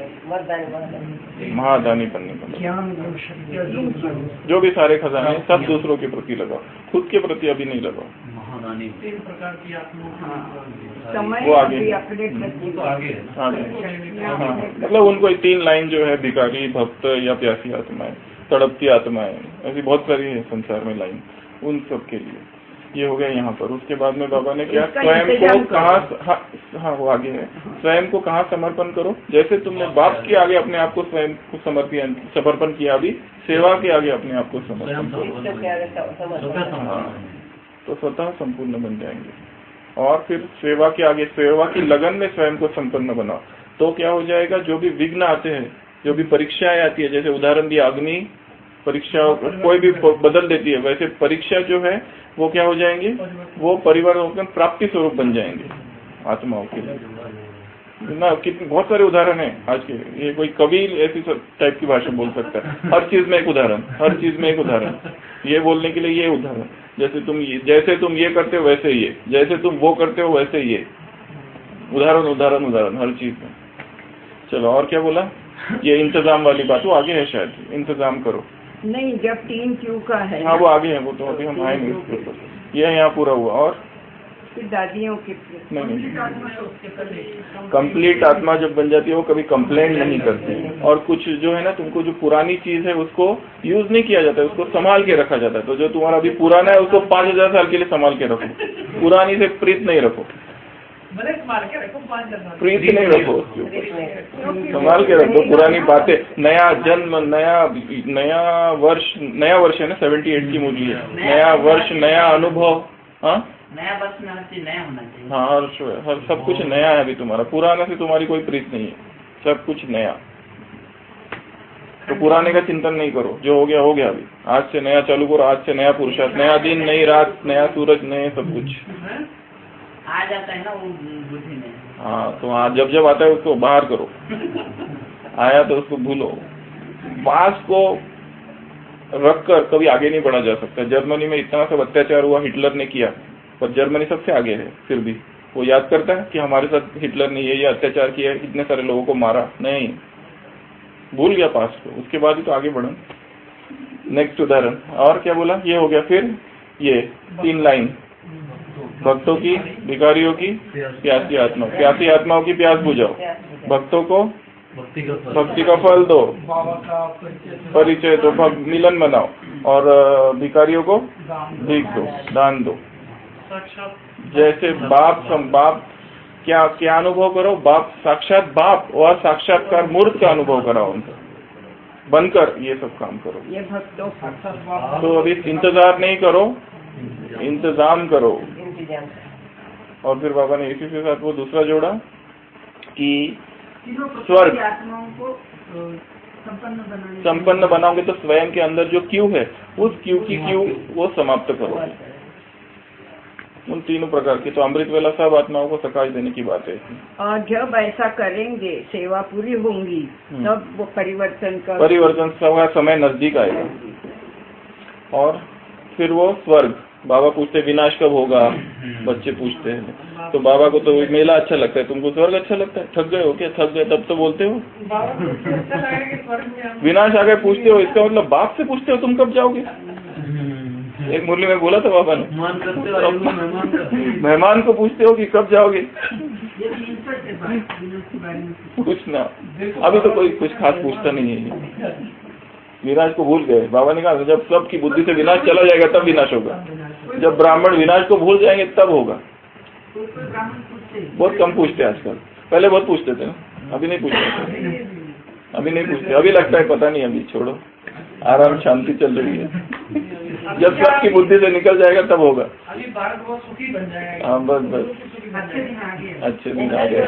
S1: महादानी बनने में लगा। जो भी सारे खजाने सब दूसरों के प्रति लगाओ, खुद के प्रति अभी नहीं लगाओ।
S8: महादानी
S2: तीन प्रकार की आत्मा
S6: समय
S1: वो आगे
S6: अपने प्रति
S8: आगे
S1: हाँ, मतलब उनको तीन लाइन जो है, भिखारी, भक्त या प्यासी आत्माएं, तड़पती आत्माएं, ऐसी बहुत सारी है संसार में लाइन, उन सब के लिए ये हो गया यहाँ पर। उसके बाद में बाबा ने क्या, स्वयं को कहाँ, हाँ, हाँ वो आगे है, स्वयं को कहाँ समर्पण करो। जैसे तुमने बाप के आगे अपने आप को स्वयं को समर्पण समर्पण किया, अभी सेवा के आगे अपने आप को समर्पण करो, तो स्वतः संपूर्ण बन जाएंगे। और फिर सेवा के आगे, सेवा की लगन में स्वयं को संपन्न बनाओ, तो क्या हो जाएगा, जो भी विघ्न आते हैं, जो भी परीक्षाएं आती है, जैसे उदाहरण दिया अग्नि परीक्षा कोई भी बदल देती है, वैसे परीक्षा जो है वो क्या हो जाएंगे, वो परिवार प्राप्ति स्वरूप बन जाएंगे आत्माओं के लिए ना। कितने बहुत सारे उदाहरण है आज के, ये कोई कवि ऐसी टाइप की भाषा बोल सकता है, हर चीज में एक उदाहरण, हर चीज में एक उदाहरण, ये बोलने के लिए ये उदाहरण, जैसे तुम ये जैसे तुम ये करते हो वैसे ये, जैसे तुम वो करते हो वैसे ये, उदाहरण उदाहरण उदाहरण हर चीज में। चलो और क्या बोला, ये इंतजाम वाली बात, वो आगे है शायद, इंतजाम करो
S6: नहीं, जब तीन क्यू का है,
S1: हाँ वो आगे है, वो तो अभी हम आए नहीं उसके ऊपर, ये यहाँ पूरा हुआ। और
S6: फिर दादियों की
S1: नहीं, कंप्लीट आत्मा जब बन जाती है वो कभी कंप्लेंट नहीं करती, और कुछ जो है ना, तुमको जो पुरानी चीज है उसको यूज नहीं किया जाता है, उसको संभाल के रखा जाता है। तो जो तुम्हारा अभी पुराना है उसको पाँच हजार साल के लिए संभाल के रखो, पुरानी से प्रीत नहीं रखो, प्रीत नहीं रखो, संभाल के रखो पुरानी बातें। नया जन्म, नया नया वर्ष, नया वर्ष है ना, सेवेंटी एट की मुरली है, नया वर्ष, नया अनुभव, हाँ
S3: नया वर्ष में हर चीज नया होना चाहिए।
S1: हाँ हर हर सब कुछ नया है अभी तुम्हारा, पुराने से तुम्हारी कोई प्रीत नहीं है, सब कुछ नया। तो पुराने का चिंतन नहीं करो, जो हो गया हो गया, अभी आज से नया चालू करो, आज से नया पुरुषार्थ, नया दिन, नई रात, नया सूरज, नए सब कुछ
S3: आ जाता है ना वो बुद्धि में।
S1: हाँ तो हाँ, जब जब आता है उसको बाहर करो, आया तो उसको भूलो। पास को रखकर कभी आगे नहीं बढ़ा जा सकता। जर्मनी में इतना सब अत्याचार हुआ, हिटलर ने किया, पर जर्मनी सबसे आगे है, फिर भी वो याद करता है कि हमारे साथ हिटलर ने ये ये अत्याचार किया, इतने सारे लोगों को मारा, नहीं, भूल गया पास को, उसके बाद ही तो आगे बढ़ा। नेक्स्ट उदाहरण, और क्या बोला, ये हो गया। फिर ये तीन लाइन, भक्तों की, भिखारियों की, प्यासी आत्माओं, प्यासी आत्माओं की प्यास बुझाओ, भक्तों को भक्ति का फल दो, परिचय दो, मिलन बनाओ, और भिखारियों को भीख दो, दान दो। जैसे बाप सम बाप क्या क्या अनुभव करो, बाप साक्षात बाप और साक्षात्कार मूर्त का अनुभव कराओ उनको, बनकर ये सब काम करो।
S6: ये भक्तों
S1: तो अभी इंतजार नहीं करो, इंतजाम करो। और फिर बाबा ने इसी के साथ वो दूसरा जोड़ा कि स्वर्ग
S6: आत्माओं को संपन्न
S1: संपन्न बनाओगे तो स्वयं के अंदर जो क्यू है, उस क्यू की क्यू वो समाप्त करो। उन तीनों प्रकार की। तो अमृत वेला सब आत्माओं को सकाश देने की बात है।
S6: और जब ऐसा करेंगे, सेवा पूरी होंगी, तब वो परिवर्तन का
S1: परिवर्तन का समय नजदीक आएगा। और फिर वो स्वर्ग, बाबा पूछते विनाश कब होगा, बच्चे पूछते हैं। तो बाबा को तो मेला अच्छा लगता है, तुमको स्वर्ग अच्छा लगता है? थक गए हो क्या? थक गए तब तो बोलते हो विनाश आ गए पूछते हो, इसका मतलब बाप से पूछते हो तुम कब जाओगे? एक मुरली में बोला था बाबा ने, मेहमान को पूछते हो कि कब जाओगे? कुछ ना, अभी तो कोई कुछ खास पूछता नहीं है। विनाश को भूल गए। बाबा ने कहा जब सबकी बुद्धि से विनाश चला जाएगा तब विनाश होगा, जब ब्राह्मण विनाश को भूल जाएंगे तब होगा। बहुत कम पूछते हैं आजकल, पहले बहुत पूछते थे ना, अभी नहीं पूछते। अभी नहीं पूछते, अभी लगता है पता नहीं, अभी छोड़ो, आराम शांति चल रही है। जब सबकी बुद्धि से निकल जाएगा तब होगा।
S2: अभी भारत बहुत सुखी बन जाएगा।
S1: हाँ बस बस, अच्छे दिन आ गए।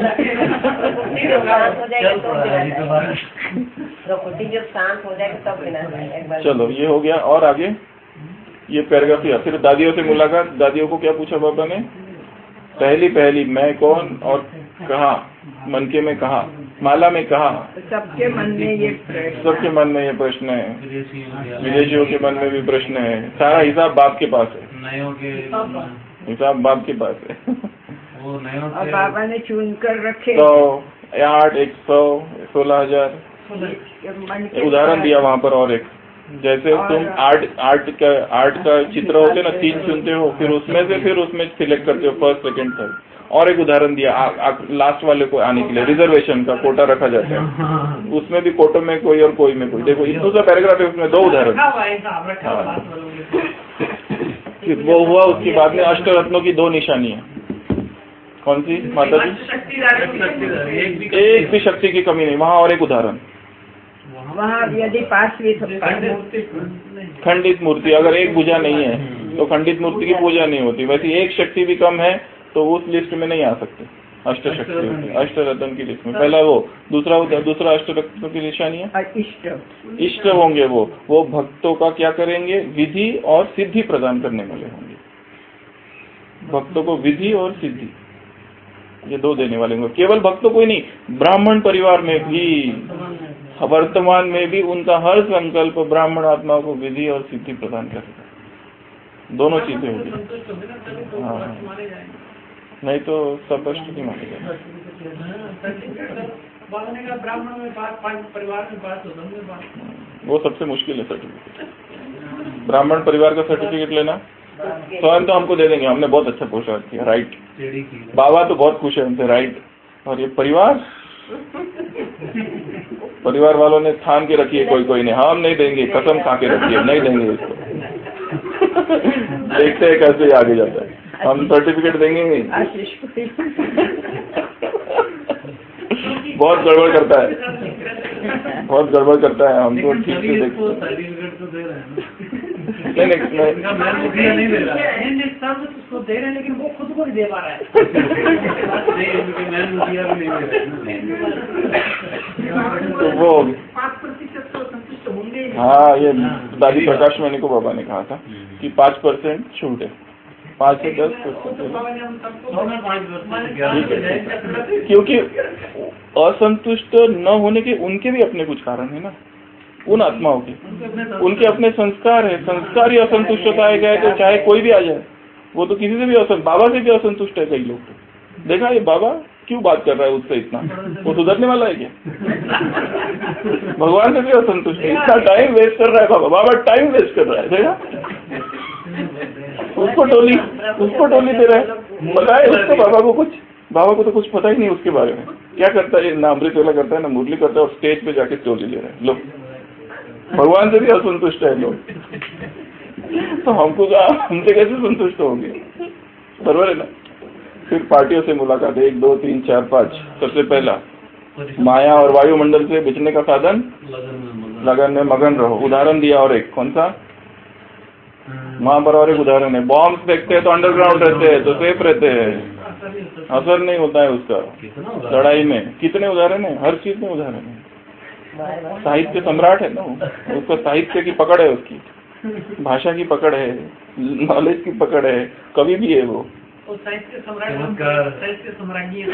S4: प्रकृति जब शांत हो जाएगी तब विनाश।
S1: चलो ये हो गया। और आगे ये पैराग्राफ है। फिर दादियों से मुलाकात। दादियों को क्या पूछा बाबा ने? पहली पहली मैं कौन और कहा, मन के में कहा, माला में कहा।
S6: सबके मन में ये प्रश्न
S1: सबके मन में ये प्रश्न है, विदेशियों के मन में भी प्रश्न है। सारा हिसाब बाप के पास है,
S8: नयों के
S1: हिसाब बाप के पास है।
S8: वो नयों
S6: और बाबा ने चुन कर रखे।
S1: सौ आठ एक सौ सोलह हजार उदाहरण दिया वहाँ पर। और एक जैसे तुम आर्ट आर्ट का आर्ट का चित्र होते ना, तीन चुनते हो, फिर उसमें से फिर उसमें सिलेक्ट करते हो फर्स्ट सेकंड थर्ड। और एक उदाहरण दिया आ, आ, लास्ट वाले को आने के लिए रिजर्वेशन का कोटा रखा जाता है, उसमें भी कोटो में कोई और कोई में कोई। देखो इतना सा पैराग्राफ है, उसमें दो उदाहरण। फिर वो हुआ, उसके बाद में अष्टरत्नों की दो निशानियां। कौन सी माता जी? एक भी शक्ति की कमी नहीं वहाँ। और एक उदाहरण
S6: वहाँ यदि पांचवी
S1: खंडित मूर्ति, अगर एक भुजा नहीं है तो खंडित मूर्ति की पूजा नहीं होती। वैसे एक शक्ति भी कम है तो उस लिस्ट में नहीं आ सकते। अष्ट शक्ति होती है अष्टरत्न की लिस्ट में। पहला वो, दूसरा दूसरा अष्टरत्न की निशानियाँ
S6: इष्ट
S1: इष्ट होंगे। वो वो भक्तों का क्या करेंगे? विधि और सिद्धि प्रदान करने वाले होंगे। भक्तों को विधि और सिद्धि ये दो देने वाले होंगे। केवल भक्तों को ही नहीं, ब्राह्मण परिवार में भी, वर्तमान में भी उनका हर संकल्प ब्राह्मण आत्मा को विधि और सिद्धि प्रदान करेगा। दोनों चीजें होगी। हाँ, नहीं तो सब कष्ट नहीं माने जाएंगे।
S2: ब्राह्मण में बात, परिवार में बात, तो
S1: वो सबसे मुश्किल है सर्टिफिकेट। ब्राह्मण परिवार का सर्टिफिकेट लेना स्वयं तो हमको दे देंगे, हमने बहुत अच्छा पोषण किया, राइट। बाबा तो बहुत खुश है उनसे, राइट। और ये परिवार परिवार वालों ने थाम के रखी है, कोई कोई ने, हम नहीं देंगे, कसम खा के रखी है, नहीं देंगे इसको। देखते हैं कैसे आगे जाता है। हम सर्टिफिकेट देंगे नहीं। बहुत गड़बड़ करता है, बहुत गड़बड़ करता है। हम तो ठीक से देखते
S8: सर्टिफिकेट तो दे रहे हैं।
S1: नहीं नहीं
S2: नहीं दे रहा है, उसको दे रहे हैं लेकिन वो खुद को नहीं दे पा रहा है।
S1: तो वो
S2: पाँच प्रतिशत तो संतुष्ट होंगे।
S1: हाँ, ये दादी प्रकाश मैनी को बाबा ने कहा था कि पाँच परसेंट छूट है, पाँच से दस परसेंट। क्योंकि असंतुष्ट न होने के उनके भी अपने कुछ कारण है ना, उन आत्माओं के उनके अपने संस्कार है। संस्कार ही असंतुष्ट होता है तो चाहे कोई भी आ जाए, वो तो किसी से भी असंतुष्ट, बाबा से भी असंतुष्ट है कई लोग। तो देखा ये बाबा क्यों बात कर रहा है उससे इतना, वो सुधरने वाला है क्या? भगवान से भी असंतुष्ट है, इतना टाइम वेस्ट कर रहा है बाबा। बाबा टाइम वेस्ट कर रहा है, देखा उसको टोली उसको टोली दे रहा है। पता है उसको, बाबा को कुछ बाबा को तो कुछ पता ही नहीं उसके बारे में। क्या करता है ना, अमृत वेला करता है ना मुरली करता है, और स्टेज पे जाके टोली ले रहा है। लोग भगवान से भी असंतुष्ट है लोग, तो हमको हमसे कैसे संतुष्ट होंगे? बराबर है ना। फिर पार्टियों से मुलाकात, एक दो तीन चार पाँच। सबसे पहला माया और वायुमंडल से बचने का साधन लगन में मगन रहो। उदाहरण दिया। और एक कौन सा? वहाँ पर और एक उदाहरण है, बॉम्ब फेंकते हैं तो अंडरग्राउंड रहते हैं तो सेफ रहते हैं, असर नहीं होता है उसका लड़ाई में। कितने उदाहरण है, हर चीज में उदाहरण है। साहित्य सम्राट है ना, उसको साहित्य की पकड़ है, उसकी भाषा की पकड़ है, नॉलेज की पकड़ है, कवि भी है वो।
S2: और साइंस के सम्राट
S8: चमत्कार।
S2: साइंस के सम्राज्ञियाँ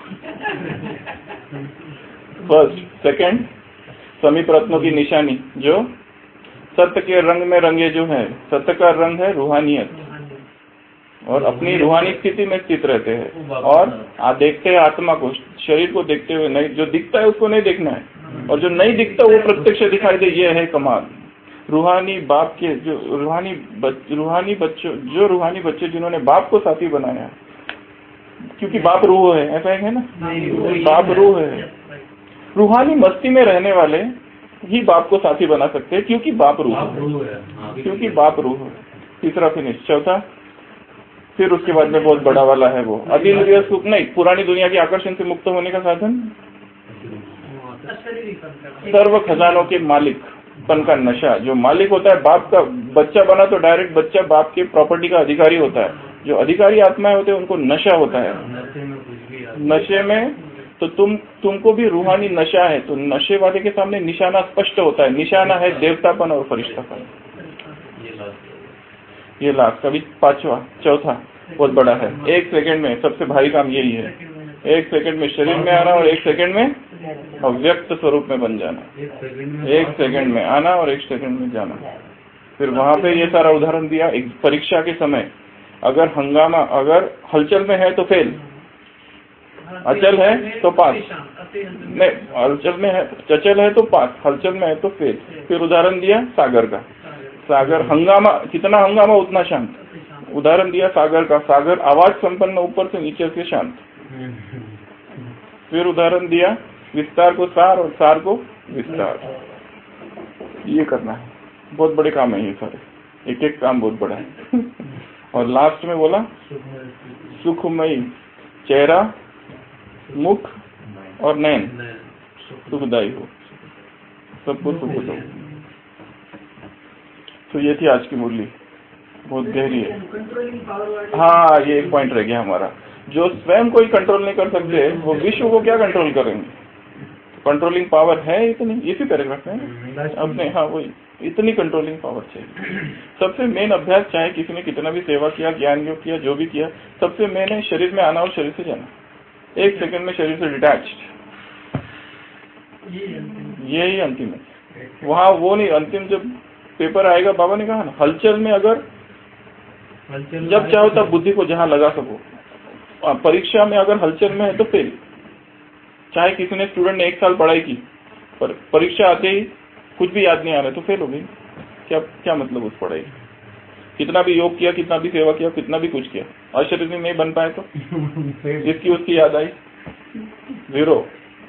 S1: फर्स्ट सेकंड समीप रत्नों की निशानी जो सत्य के रंग में रंगे जो है, सत्य का रंग है रूहानियत, और अपनी रूहानी स्थिति में स्थित रहते हैं, और आ देखते हैं आत्मा को, शरीर को देखते हुए नहीं, जो दिखता है उसको नहीं देखना है, और जो नहीं दिखता वो प्रत्यक्ष दिखाई दे, ये है कमाल। रूहानी बाप के जो रूहानी बच, रूहानी बच्चों जो रूहानी बच्चे जिन्होंने बाप को साथी बनाया, क्योंकि बाप रूह है, ऐसा है ना, बाप रूह है। रूहानी मस्ती में रहने वाले ही बाप को साथी बना सकते हैं, क्योंकि बाप रूह है, क्योंकि बाप रूह है। तीसरा फिनिश। चौथा फिर उसके बाद में बहुत बड़ा वाला है वो अतीन्द्रिय सुख, नहीं पुरानी दुनिया के आकर्षण से मुक्त होने का साधन, सर्व खजानों के मालिक पन का नशा। जो मालिक होता है बाप का, बच्चा बना तो डायरेक्ट बच्चा बाप के प्रॉपर्टी का अधिकारी होता है। जो अधिकारी आत्माएं होते हैं उनको नशा होता है, नशे में तो तुम तुमको भी रूहानी नशा है, तो नशे वाले के सामने निशाना स्पष्ट होता है। निशाना है देवतापन और फरिश्तापन। ये लास्ट कभी पांचवा चौथा बहुत बड़ा है। एक सेकंड में सबसे भारी काम यही है, एक सेकंड में शरीर में आना और एक सेकंड में अव्यक्त स्वरूप में बन जाना। एक सेकंड में आना और एक सेकंड में जाना। फिर वहां पे ये सारा उदाहरण दिया। एक परीक्षा के समय अगर हंगामा, अगर हलचल में है तो फेल, अचल है तो पास, नहीं हलचल में है, अचल है तो पास, हलचल में है तो फेल। फिर उदाहरण दिया सागर का, सागर हंगामा, कितना हंगामा उतना शांत। उदाहरण दिया सागर का, सागर आवाज संपन्न ऊपर से नीचे से शांत। फिर उदाहरण दिया विस्तार को सार और सार को विस्तार। ये करना है, बहुत बड़े काम है ये सारे, एक एक काम बहुत बड़ा है। और लास्ट में बोला सुखमयी चेहरा, मुख और नयन सुखदायी हो, सबको सुख दो। तो ये थी आज की मुरली, बहुत गहरी है। हाँ ये एक पॉइंट रह गया हमारा, जो स्वयं कोई कंट्रोल नहीं कर सकते वो विश्व को क्या कंट्रोल करेंगे। कंट्रोलिंग पावर है इतनी, इसी पैराग्राफ में अपने, हाँ वही, इतनी कंट्रोलिंग पावर चाहिए। सबसे मेन अभ्यास, चाहे किसी ने कितना भी सेवा किया, ज्ञान योग किया, जो भी किया, सबसे मेन है शरीर में आना और शरीर से जाना। एक सेकंड में शरीर से डिटैच्ड, यही अंतिम है। वहाँ वो नहीं, अंतिम जब पेपर आएगा, बाबा ने कहा ना हलचल में अगर जब चाहो तब बुद्धि को जहाँ लगा सको। परीक्षा में अगर हलचल में है तो फेल। चाहे किसी ने स्टूडेंट ने एक साल पढ़ाई की पर परीक्षा आते ही कुछ भी याद नहीं आ रहा है तो फेल हो गई। क्या क्या मतलब उस पढ़ाई, कितना भी योग किया, कितना भी सेवा किया, कितना भी कुछ किया, अशरीरी नहीं बन पाए तो इसकी उसकी याद आई, जीरो।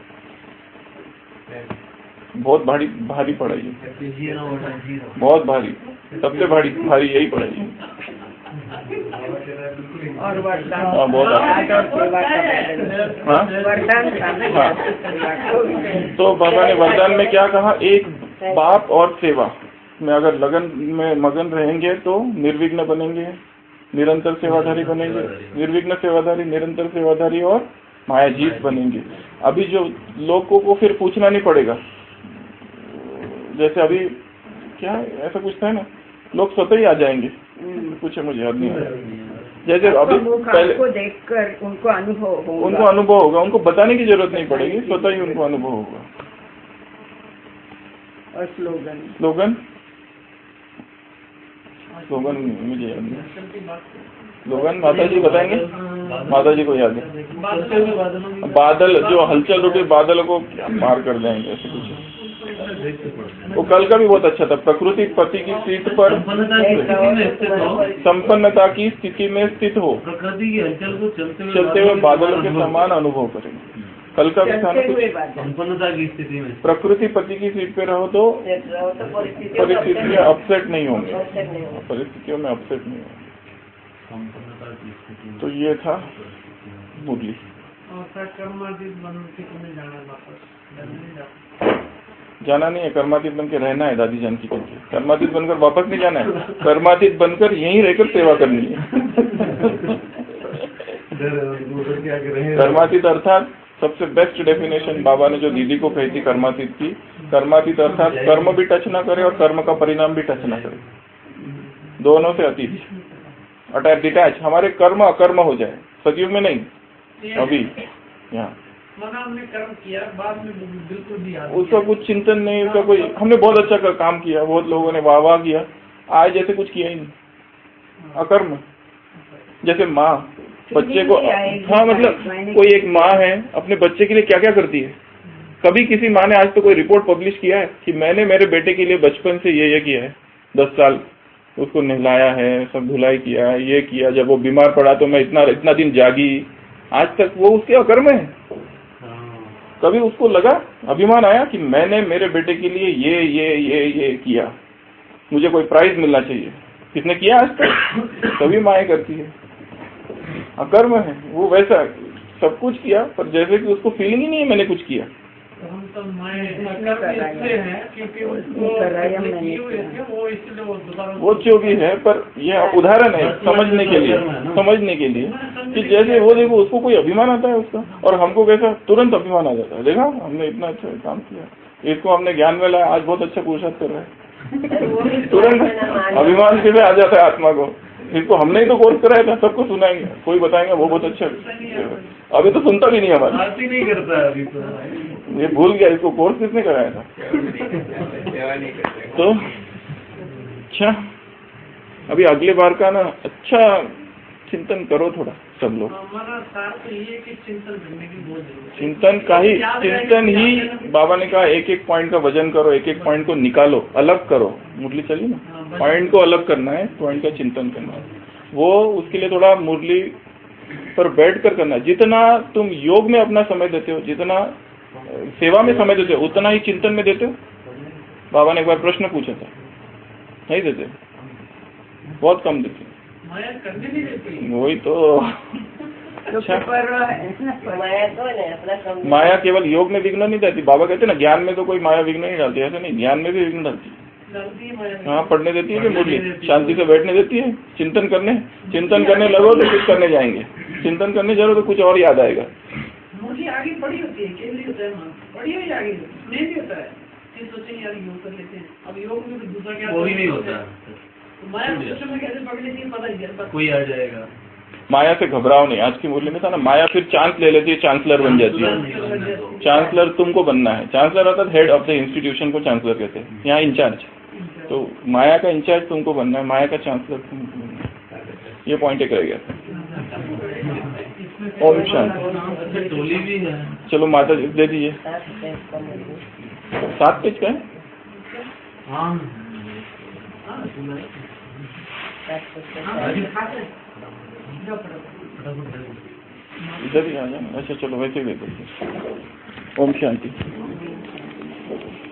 S1: बहुत भारी भारी पढ़ाई है, बहुत भारी, सबसे भारी भारी यही पढ़ाई है।
S6: और वरदान,
S1: हाँ बहुत अच्छा। हाँ? हाँ। तो बाबा ने वरदान में क्या कहा, एक बाप और सेवा में अगर लगन में मगन रहेंगे तो निर्विघ्न बनेंगे, निरंतर सेवाधारी बनेंगे, निर्विघ्न सेवाधारी, निरंतर सेवाधारी और मायाजीत बनेंगे। अभी जो लोगों को फिर पूछना नहीं पड़ेगा, जैसे अभी क्या ऐसा कुछ था ना, लोग स्वतः ही आ जाएंगे। पूछे मुझे याद नहीं आया, जैसे अभी पहले
S6: को देखकर उनको अनुभव होगा,
S1: उनको अनुभव होगा, उनको बताने की जरूरत नहीं पड़ेगी, स्वतः ही उनको अनुभव होगा।
S6: और स्लोगन
S1: स्लोगन स्लोगन मुझे याद नहीं, स्लोगन माता जी बताएंगे, माता जी को याद है। बादल जो हलचल उठे, बादल को पार कर जाएंगे, ऐसे कुछ। वो कल का भी बहुत अच्छा था, प्रकृति पति की सीट पर संपन्नता की स्थिति में स्थित हो,
S8: प्रकृति की हलचल को चलते हुए
S1: चलते हुए बादलों के समान अनुभव करेंगे। कल का भी था ना कुछ,
S8: संपन्नता की स्थिति में
S1: प्रकृति पति की सीट पे रहो तो परिस्थितियाँ अपसेट नहीं होंगी, परिस्थितियों में अपसेट नहीं होंगे।
S8: संपन्नता की स्थिति।
S1: तो ये था मुरली। जाना नहीं है, कर्मातीत बनकर रहना है। दादी जान की कहती है कर्मातीत बनकर वापस नहीं जाना है, कर्मातीत बनकर यहीं रहकर सेवा करनी है। कर्मातीत अर्थात सबसे बेस्ट डेफिनेशन बाबा ने जो दीदी को कही थी कर्मातीत की, कर्मातीत अर्थात कर्म भी टच ना करे और कर्म का परिणाम भी टच ना करे, दोनों से अतीत। अटैच डिटैच, हमारे कर्म अकर्म हो जाए, सतयुग में नहीं, अभी यहाँ
S2: मना हमने कर्म किया, बाद में बिल्कुल भी याद
S1: उसका कुछ चिंतन नहीं, उसका कोई, हमने बहुत अच्छा कर, काम किया, बहुत लोगों ने वाह वाह किया, आज जैसे कुछ किया ही नहीं, अकर्म। जैसे माँ बच्चे को, हाँ मतलब कोई एक माँ है अपने बच्चे के लिए क्या क्या करती है, कभी किसी माँ ने आज तो कोई रिपोर्ट पब्लिश किया है कि मैंने मेरे बेटे के लिए बचपन से ये ये किया है, दस साल उसको नहलाया है, सब धुलाई किया है, ये किया, जब वो बीमार पड़ा तो मैं इतना इतना दिन जागी, आज तक वो उसके अकर्म है। कभी उसको लगा, अभिमान आया कि मैंने मेरे बेटे के लिए ये ये ये ये किया, मुझे कोई प्राइज मिलना चाहिए, किसने किया आज तक? सभी माएँ करती है, अकर्म है वो, वैसा सब कुछ किया पर जैसे कि उसको फीलिंग ही नहीं है मैंने कुछ किया।
S2: तो हम तो मैं इससे हैं क्योंकि उसको किए हुए थे, वो इसलिए वो दोबारा
S1: वो चौकी है, पर यह उदाहरण है समझने के लिए, समझने के लिए कि जैसे वो देखो उसको कोई अभिमान आता है उसका, और हमको कैसा तुरंत अभिमान आ जाता है, देखा हमने इतना अच्छा काम किया, इसको हमने ज्ञान में लाया, आज बहुत अच्छा पुरुषार्थ कर रहा है, तुरंत अभिमान से आ जाता है आत्मा को, इसको हमने ही तो कोर्स कराया था, सबको सुनाएंगे, कोई बताएंगे वो बहुत अच्छा, अभी तो सुनता भी नहीं हमारा,
S8: नहीं करता है अभी तो,
S1: ये भूल गया इसको कोर्स किसने कराया था। तो अच्छा, अभी अगले बार का ना अच्छा चिंतन करो थोड़ा सब लोग,
S2: हमारा सार तो ये कि चिंतन करने की बहुत जरूरत है।
S1: चिंतन का ही चिंतन ही बाबा ने कहा, एक एक पॉइंट का वजन करो, एक एक पॉइंट को निकालो, अलग करो, मुरली चली ना, पॉइंट को अलग करना है, पॉइंट का चिंतन करना है, वो उसके लिए थोड़ा मुरली पर बैठ कर करना है। जितना तुम योग में अपना समय देते हो, जितना सेवा में समय देते हो, उतना ही चिंतन में देते हो। बाबा ने एक बार प्रश्न पूछा था, नहीं देते, बहुत कम देते,
S2: माया करने नहीं देती,
S1: वही तो। अच्छा,
S4: माया तो है अपना कम,
S1: माया केवल योग में विघ्न नहीं डालती, बाबा कहते हैं ना ज्ञान में तो कोई माया विघ्न नहीं डालती, ऐसा नहीं, ज्ञान में भी विघ्न डालती है।
S2: डालती है माया।
S1: हाँ, पढ़ने देती है कि मुरली, शांति से बैठने देती है, चिंतन करने, चिंतन करने लगो तो कुछ करने जाएंगे, चिंतन करने जाओ तो कुछ और याद आएगा।
S2: मुरली आगे बड़ी होती है, केंद्रीय होता है मन, बड़ी हुई आगे नहीं भी होता है, फिर सोचेंगे यार योग कर लेते हैं, अब योग में तो दूसरा क्या,
S8: वो ही नहीं होता,
S2: तो माया सोचो में कैसे पकड़ लेती है पता ही है,
S8: कोई आ जाएगा।
S1: माया से घबराओ नहीं, आज की मुरली में था ना, माया फिर चांस ले लेती है, चांसलर बन जाती है। चांसलर तुमको बनना है, चांसलर अर्थात हेड ऑफ द इंस्टीट्यूशन को चांसलर कहते हैं, यहाँ इंचार्ज, तो माया का इंचार्ज तुमको बनना है, माया का चांसलर तुमको बनना है। ये पॉइंट एक रह गया। ओम शांति।
S8: टोली भी है,
S1: चलो माता जी दे दीजिए, सात पेज का है।
S8: हाँ
S1: इधर ही आ जाना, अच्छा चलो वैसे ही दे दीजिए। ओम शांति।